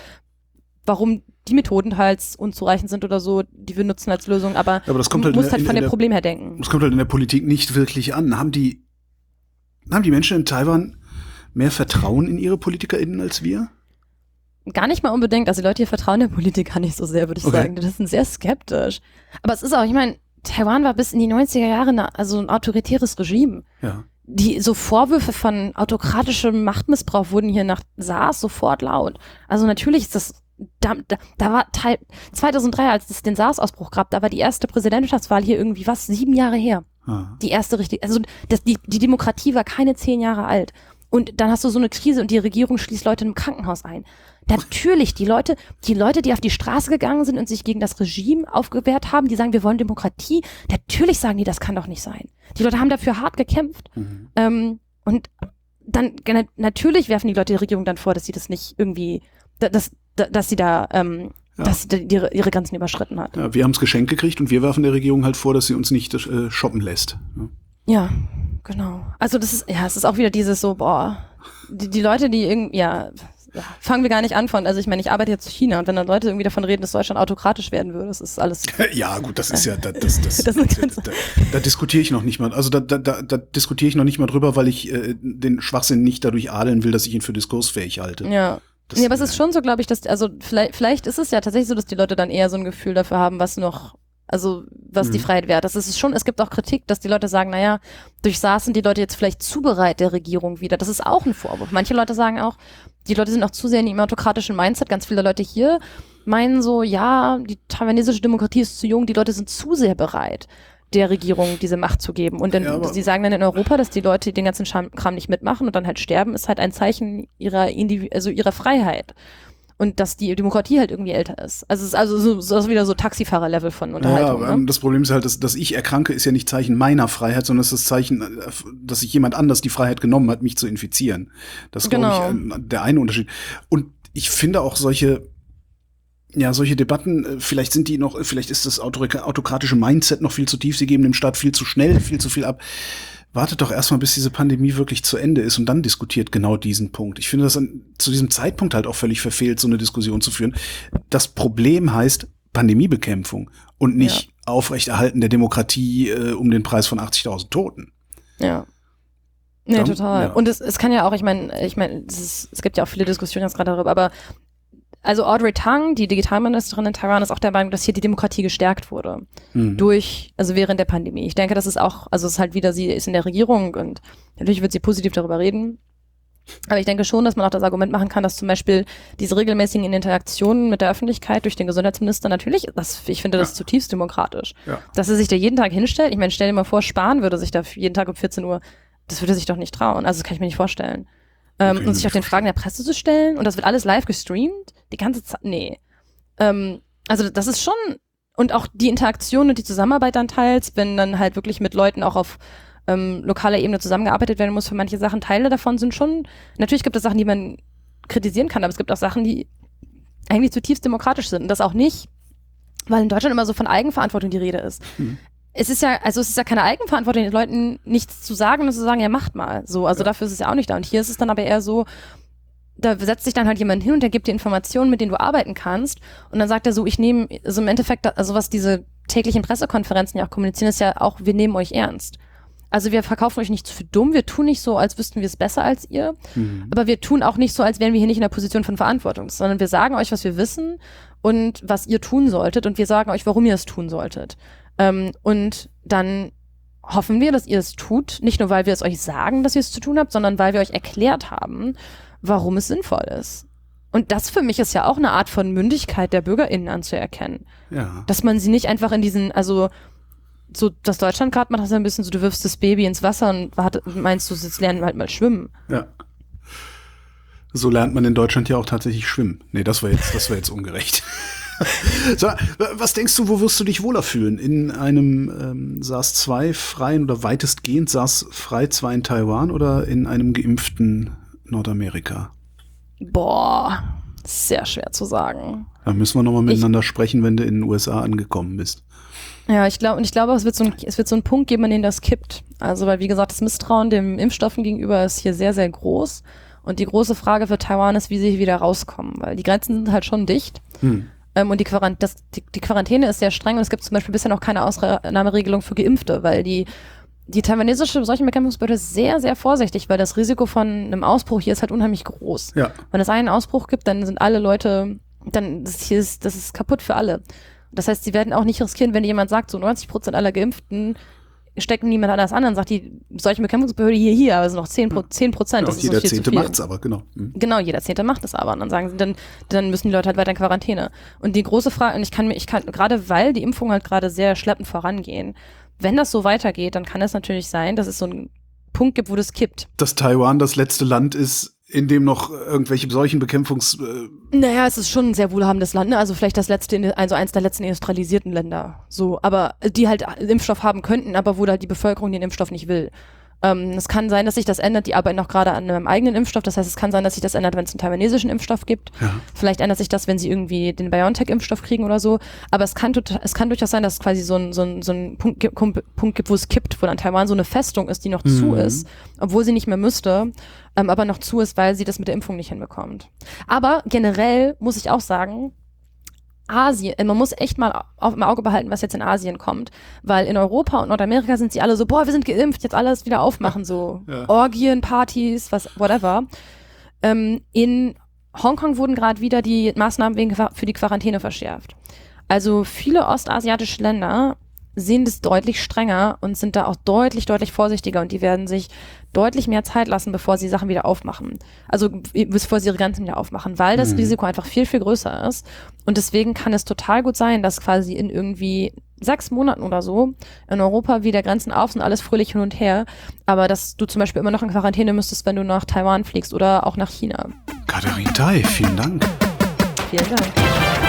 warum die Methoden halt unzureichend sind oder so, die wir nutzen als Lösung, aber das kommt halt von dem Problem her denken. Das kommt halt in der Politik nicht wirklich an. Haben die Menschen in Taiwan mehr Vertrauen in ihre PolitikerInnen als wir? Gar nicht mal unbedingt. Also die Leute hier vertrauen der Politiker nicht so sehr, würde ich sagen. Das sind sehr skeptisch. Aber es ist auch, ich meine, Taiwan war bis in die 90er Jahre ein autoritäres Regime. Ja. So Vorwürfe von autokratischem Machtmissbrauch wurden hier nach SARS sofort laut. Also natürlich ist das da war 2003, als es den SARS-Ausbruch gab, da war die erste Präsidentschaftswahl hier irgendwie 7 Jahre her. Die erste richtig, also die Demokratie war keine 10 Jahre alt. Und dann hast du so eine Krise und die Regierung schließt Leute im Krankenhaus ein. Natürlich, die Leute, die auf die Straße gegangen sind und sich gegen das Regime aufgewehrt haben, die sagen, wir wollen Demokratie, natürlich sagen die, das kann doch nicht sein. Die Leute haben dafür hart gekämpft. Und dann, natürlich werfen die Leute der Regierung dann vor, dass sie das nicht irgendwie, dass sie da, dass sie ihre Grenzen überschritten hat. Ja, wir haben es geschenkt gekriegt und wir werfen der Regierung halt vor, dass sie uns nicht shoppen lässt. Ja, genau. Also es ist auch wieder dieses so, die Leute, die irgendwie, fangen wir gar nicht an von, also ich meine, ich arbeite jetzt zu China und wenn dann Leute irgendwie davon reden, dass Deutschland autokratisch werden würde, das ist alles. Ja, gut, das ist ja, da diskutiere ich noch nicht mal. Also da diskutiere ich noch nicht mal drüber, weil ich den Schwachsinn nicht dadurch adeln will, dass ich ihn für diskursfähig halte. Ja. Ja, aber es ist schon so, glaube ich, dass, also vielleicht ist es ja tatsächlich so, dass die Leute dann eher so ein Gefühl dafür haben, was die Freiheit wert ist. Es gibt auch Kritik, dass die Leute sagen, naja, durch SARS sind die Leute jetzt vielleicht zu bereit der Regierung wieder. Das ist auch ein Vorwurf. Manche Leute sagen auch, die Leute sind auch zu sehr in ihrem autokratischen Mindset. Ganz viele Leute hier meinen so, ja, die taiwanesische Demokratie ist zu jung, die Leute sind zu sehr bereit, der Regierung diese Macht zu geben. Und dann, sie sagen dann in Europa, dass die Leute den ganzen Kram nicht mitmachen und dann halt sterben, ist halt ein Zeichen ihrer Freiheit. Und dass die Demokratie halt irgendwie älter ist. Also es ist so wieder so Taxifahrer-Level von Unterhaltung. Ja, ne? Das Problem ist halt, dass ich erkranke, ist ja nicht Zeichen meiner Freiheit, sondern es ist das Zeichen, dass sich jemand anders die Freiheit genommen hat, mich zu infizieren. Das ist, glaube ich, der eine Unterschied. Und ich finde auch solche Debatten, vielleicht ist das autokratische Mindset noch viel zu tief, sie geben dem Staat viel zu schnell, viel zu viel ab. Wartet doch erstmal, bis diese Pandemie wirklich zu Ende ist und dann diskutiert genau diesen Punkt. Ich finde das zu diesem Zeitpunkt halt auch völlig verfehlt, so eine Diskussion zu führen. Das Problem heißt Pandemiebekämpfung und nicht Aufrechterhalten der Demokratie um den Preis von 80.000 Toten. Ja. Nee, total. Ja. Und es kann ja auch, ich meine, es gibt ja auch viele Diskussionen jetzt gerade darüber, aber also Audrey Tang, die Digitalministerin in Taiwan, ist auch der Meinung, dass hier die Demokratie gestärkt wurde. Während der Pandemie. Ich denke, das ist auch, also es ist halt wieder, sie ist in der Regierung und natürlich wird sie positiv darüber reden. Aber ich denke schon, dass man auch das Argument machen kann, dass zum Beispiel diese regelmäßigen Interaktionen mit der Öffentlichkeit durch den Gesundheitsminister natürlich, ich finde das zutiefst demokratisch. Ja. Dass er sich da jeden Tag hinstellt. Ich meine, stell dir mal vor, Spahn würde sich da jeden Tag um 14 Uhr, das würde sich doch nicht trauen. Also das kann ich mir nicht vorstellen. Und sich auch den Fragen der Presse zu stellen und das wird alles live gestreamt, die ganze Zeit, nee. Also das ist schon, und auch die Interaktion und die Zusammenarbeit dann teils, wenn dann halt wirklich mit Leuten auch auf lokaler Ebene zusammengearbeitet werden muss für manche Sachen, Teile davon sind schon, natürlich gibt es Sachen, die man kritisieren kann, aber es gibt auch Sachen, die eigentlich zutiefst demokratisch sind und das auch nicht, weil in Deutschland immer so von Eigenverantwortung die Rede ist. Es ist ja keine Eigenverantwortung, den Leuten nichts zu sagen und zu sagen, ja, macht mal. So, also dafür ist es ja auch nicht da. Und hier ist es dann aber eher so, da setzt sich dann halt jemand hin und der gibt dir Informationen, mit denen du arbeiten kannst. Und dann sagt er so, ich nehme, also im Endeffekt, also was diese täglichen Pressekonferenzen ja auch kommunizieren, ist ja auch, wir nehmen euch ernst. Also wir verkaufen euch nicht für dumm, wir tun nicht so, als wüssten wir es besser als ihr, aber wir tun auch nicht so, als wären wir hier nicht in der Position von Verantwortung, sondern wir sagen euch, was wir wissen und was ihr tun solltet und wir sagen euch, warum ihr es tun solltet. Und dann hoffen wir, dass ihr es tut, nicht nur, weil wir es euch sagen, dass ihr es zu tun habt, sondern weil wir euch erklärt haben, warum es sinnvoll ist. Und das für mich ist ja auch eine Art von Mündigkeit der BürgerInnen anzuerkennen. Ja. Dass man sie nicht einfach in diesen, also so das Deutschland gerade macht das ein bisschen so, du wirfst das Baby ins Wasser und meinst du, jetzt lernen wir halt mal schwimmen. Ja. So lernt man in Deutschland ja auch tatsächlich schwimmen. Nee, das war jetzt ungerecht. So, was denkst du, wo wirst du dich wohler fühlen? In einem SARS-2-freien oder weitestgehend SARS-frei 2 in Taiwan oder in einem geimpften Nordamerika? Boah, sehr schwer zu sagen. Da müssen wir nochmal miteinander sprechen, wenn du in den USA angekommen bist. Ja, ich glaube, es wird so einen Punkt geben, an dem das kippt. Also, weil, wie gesagt, das Misstrauen dem Impfstoffen gegenüber ist hier sehr, sehr groß. Und die große Frage für Taiwan ist, wie sie wieder rauskommen, weil die Grenzen sind halt schon dicht. Und die Quarantäne ist sehr streng und es gibt zum Beispiel bisher noch keine Ausnahmeregelung für Geimpfte, weil die taiwanesische Seuchenbekämpfungsbehörde ist sehr, sehr vorsichtig, weil das Risiko von einem Ausbruch hier ist halt unheimlich groß. Ja. Wenn es einen Ausbruch gibt, dann sind alle Leute, das ist kaputt für alle. Das heißt, sie werden auch nicht riskieren, wenn jemand sagt, so 90% aller Geimpften steckt niemand anders an, dann sagt die solche Bekämpfungsbehörde hier, aber es sind noch 10%. Das ist jeder Zehnte macht's aber, genau. Genau, jeder Zehnte macht es aber. Und dann sagen sie, dann müssen die Leute halt weiter in Quarantäne. Und die große Frage, und ich kann, gerade weil die Impfungen halt gerade sehr schleppend vorangehen, wenn das so weitergeht, dann kann es natürlich sein, dass es so einen Punkt gibt, wo das kippt. Dass Taiwan das letzte Land ist, in dem noch irgendwelche solchen Naja, es ist schon ein sehr wohlhabendes Land, ne? Also vielleicht eins der letzten industrialisierten Länder. So, aber die halt Impfstoff haben könnten, aber wo halt die Bevölkerung den Impfstoff nicht will. Es kann sein, dass sich das ändert. Die arbeiten auch gerade an einem eigenen Impfstoff. Das heißt, es kann sein, dass sich das ändert, wenn es einen taiwanesischen Impfstoff gibt. Ja. Vielleicht ändert sich das, wenn sie irgendwie den BioNTech-Impfstoff kriegen oder so. Aber es kann durchaus sein, dass es quasi so ein Punkt gibt, wo es kippt, wo dann Taiwan so eine Festung ist, die noch zu ist, obwohl sie nicht mehr müsste, aber noch zu ist, weil sie das mit der Impfung nicht hinbekommt. Aber generell muss ich auch sagen, Asien, man muss echt mal im Auge behalten, was jetzt in Asien kommt, weil in Europa und Nordamerika sind sie alle so, boah, wir sind geimpft, jetzt alles wieder aufmachen, so Orgien, Partys, whatever. In Hongkong wurden gerade wieder die Maßnahmen für die Quarantäne verschärft. Also viele ostasiatische Länder sehen das deutlich strenger und sind da auch deutlich vorsichtiger und die werden sich deutlich mehr Zeit lassen, bevor sie Sachen wieder aufmachen. Also bevor sie ihre Grenzen wieder aufmachen, weil das Risiko einfach viel größer ist. Und deswegen kann es total gut sein, dass quasi in irgendwie 6 Monaten oder so in Europa wieder Grenzen auf sind, alles fröhlich hin und her. Aber dass du zum Beispiel immer noch in Quarantäne müsstest, wenn du nach Taiwan fliegst oder auch nach China. Katharin Tai, vielen Dank. Vielen Dank.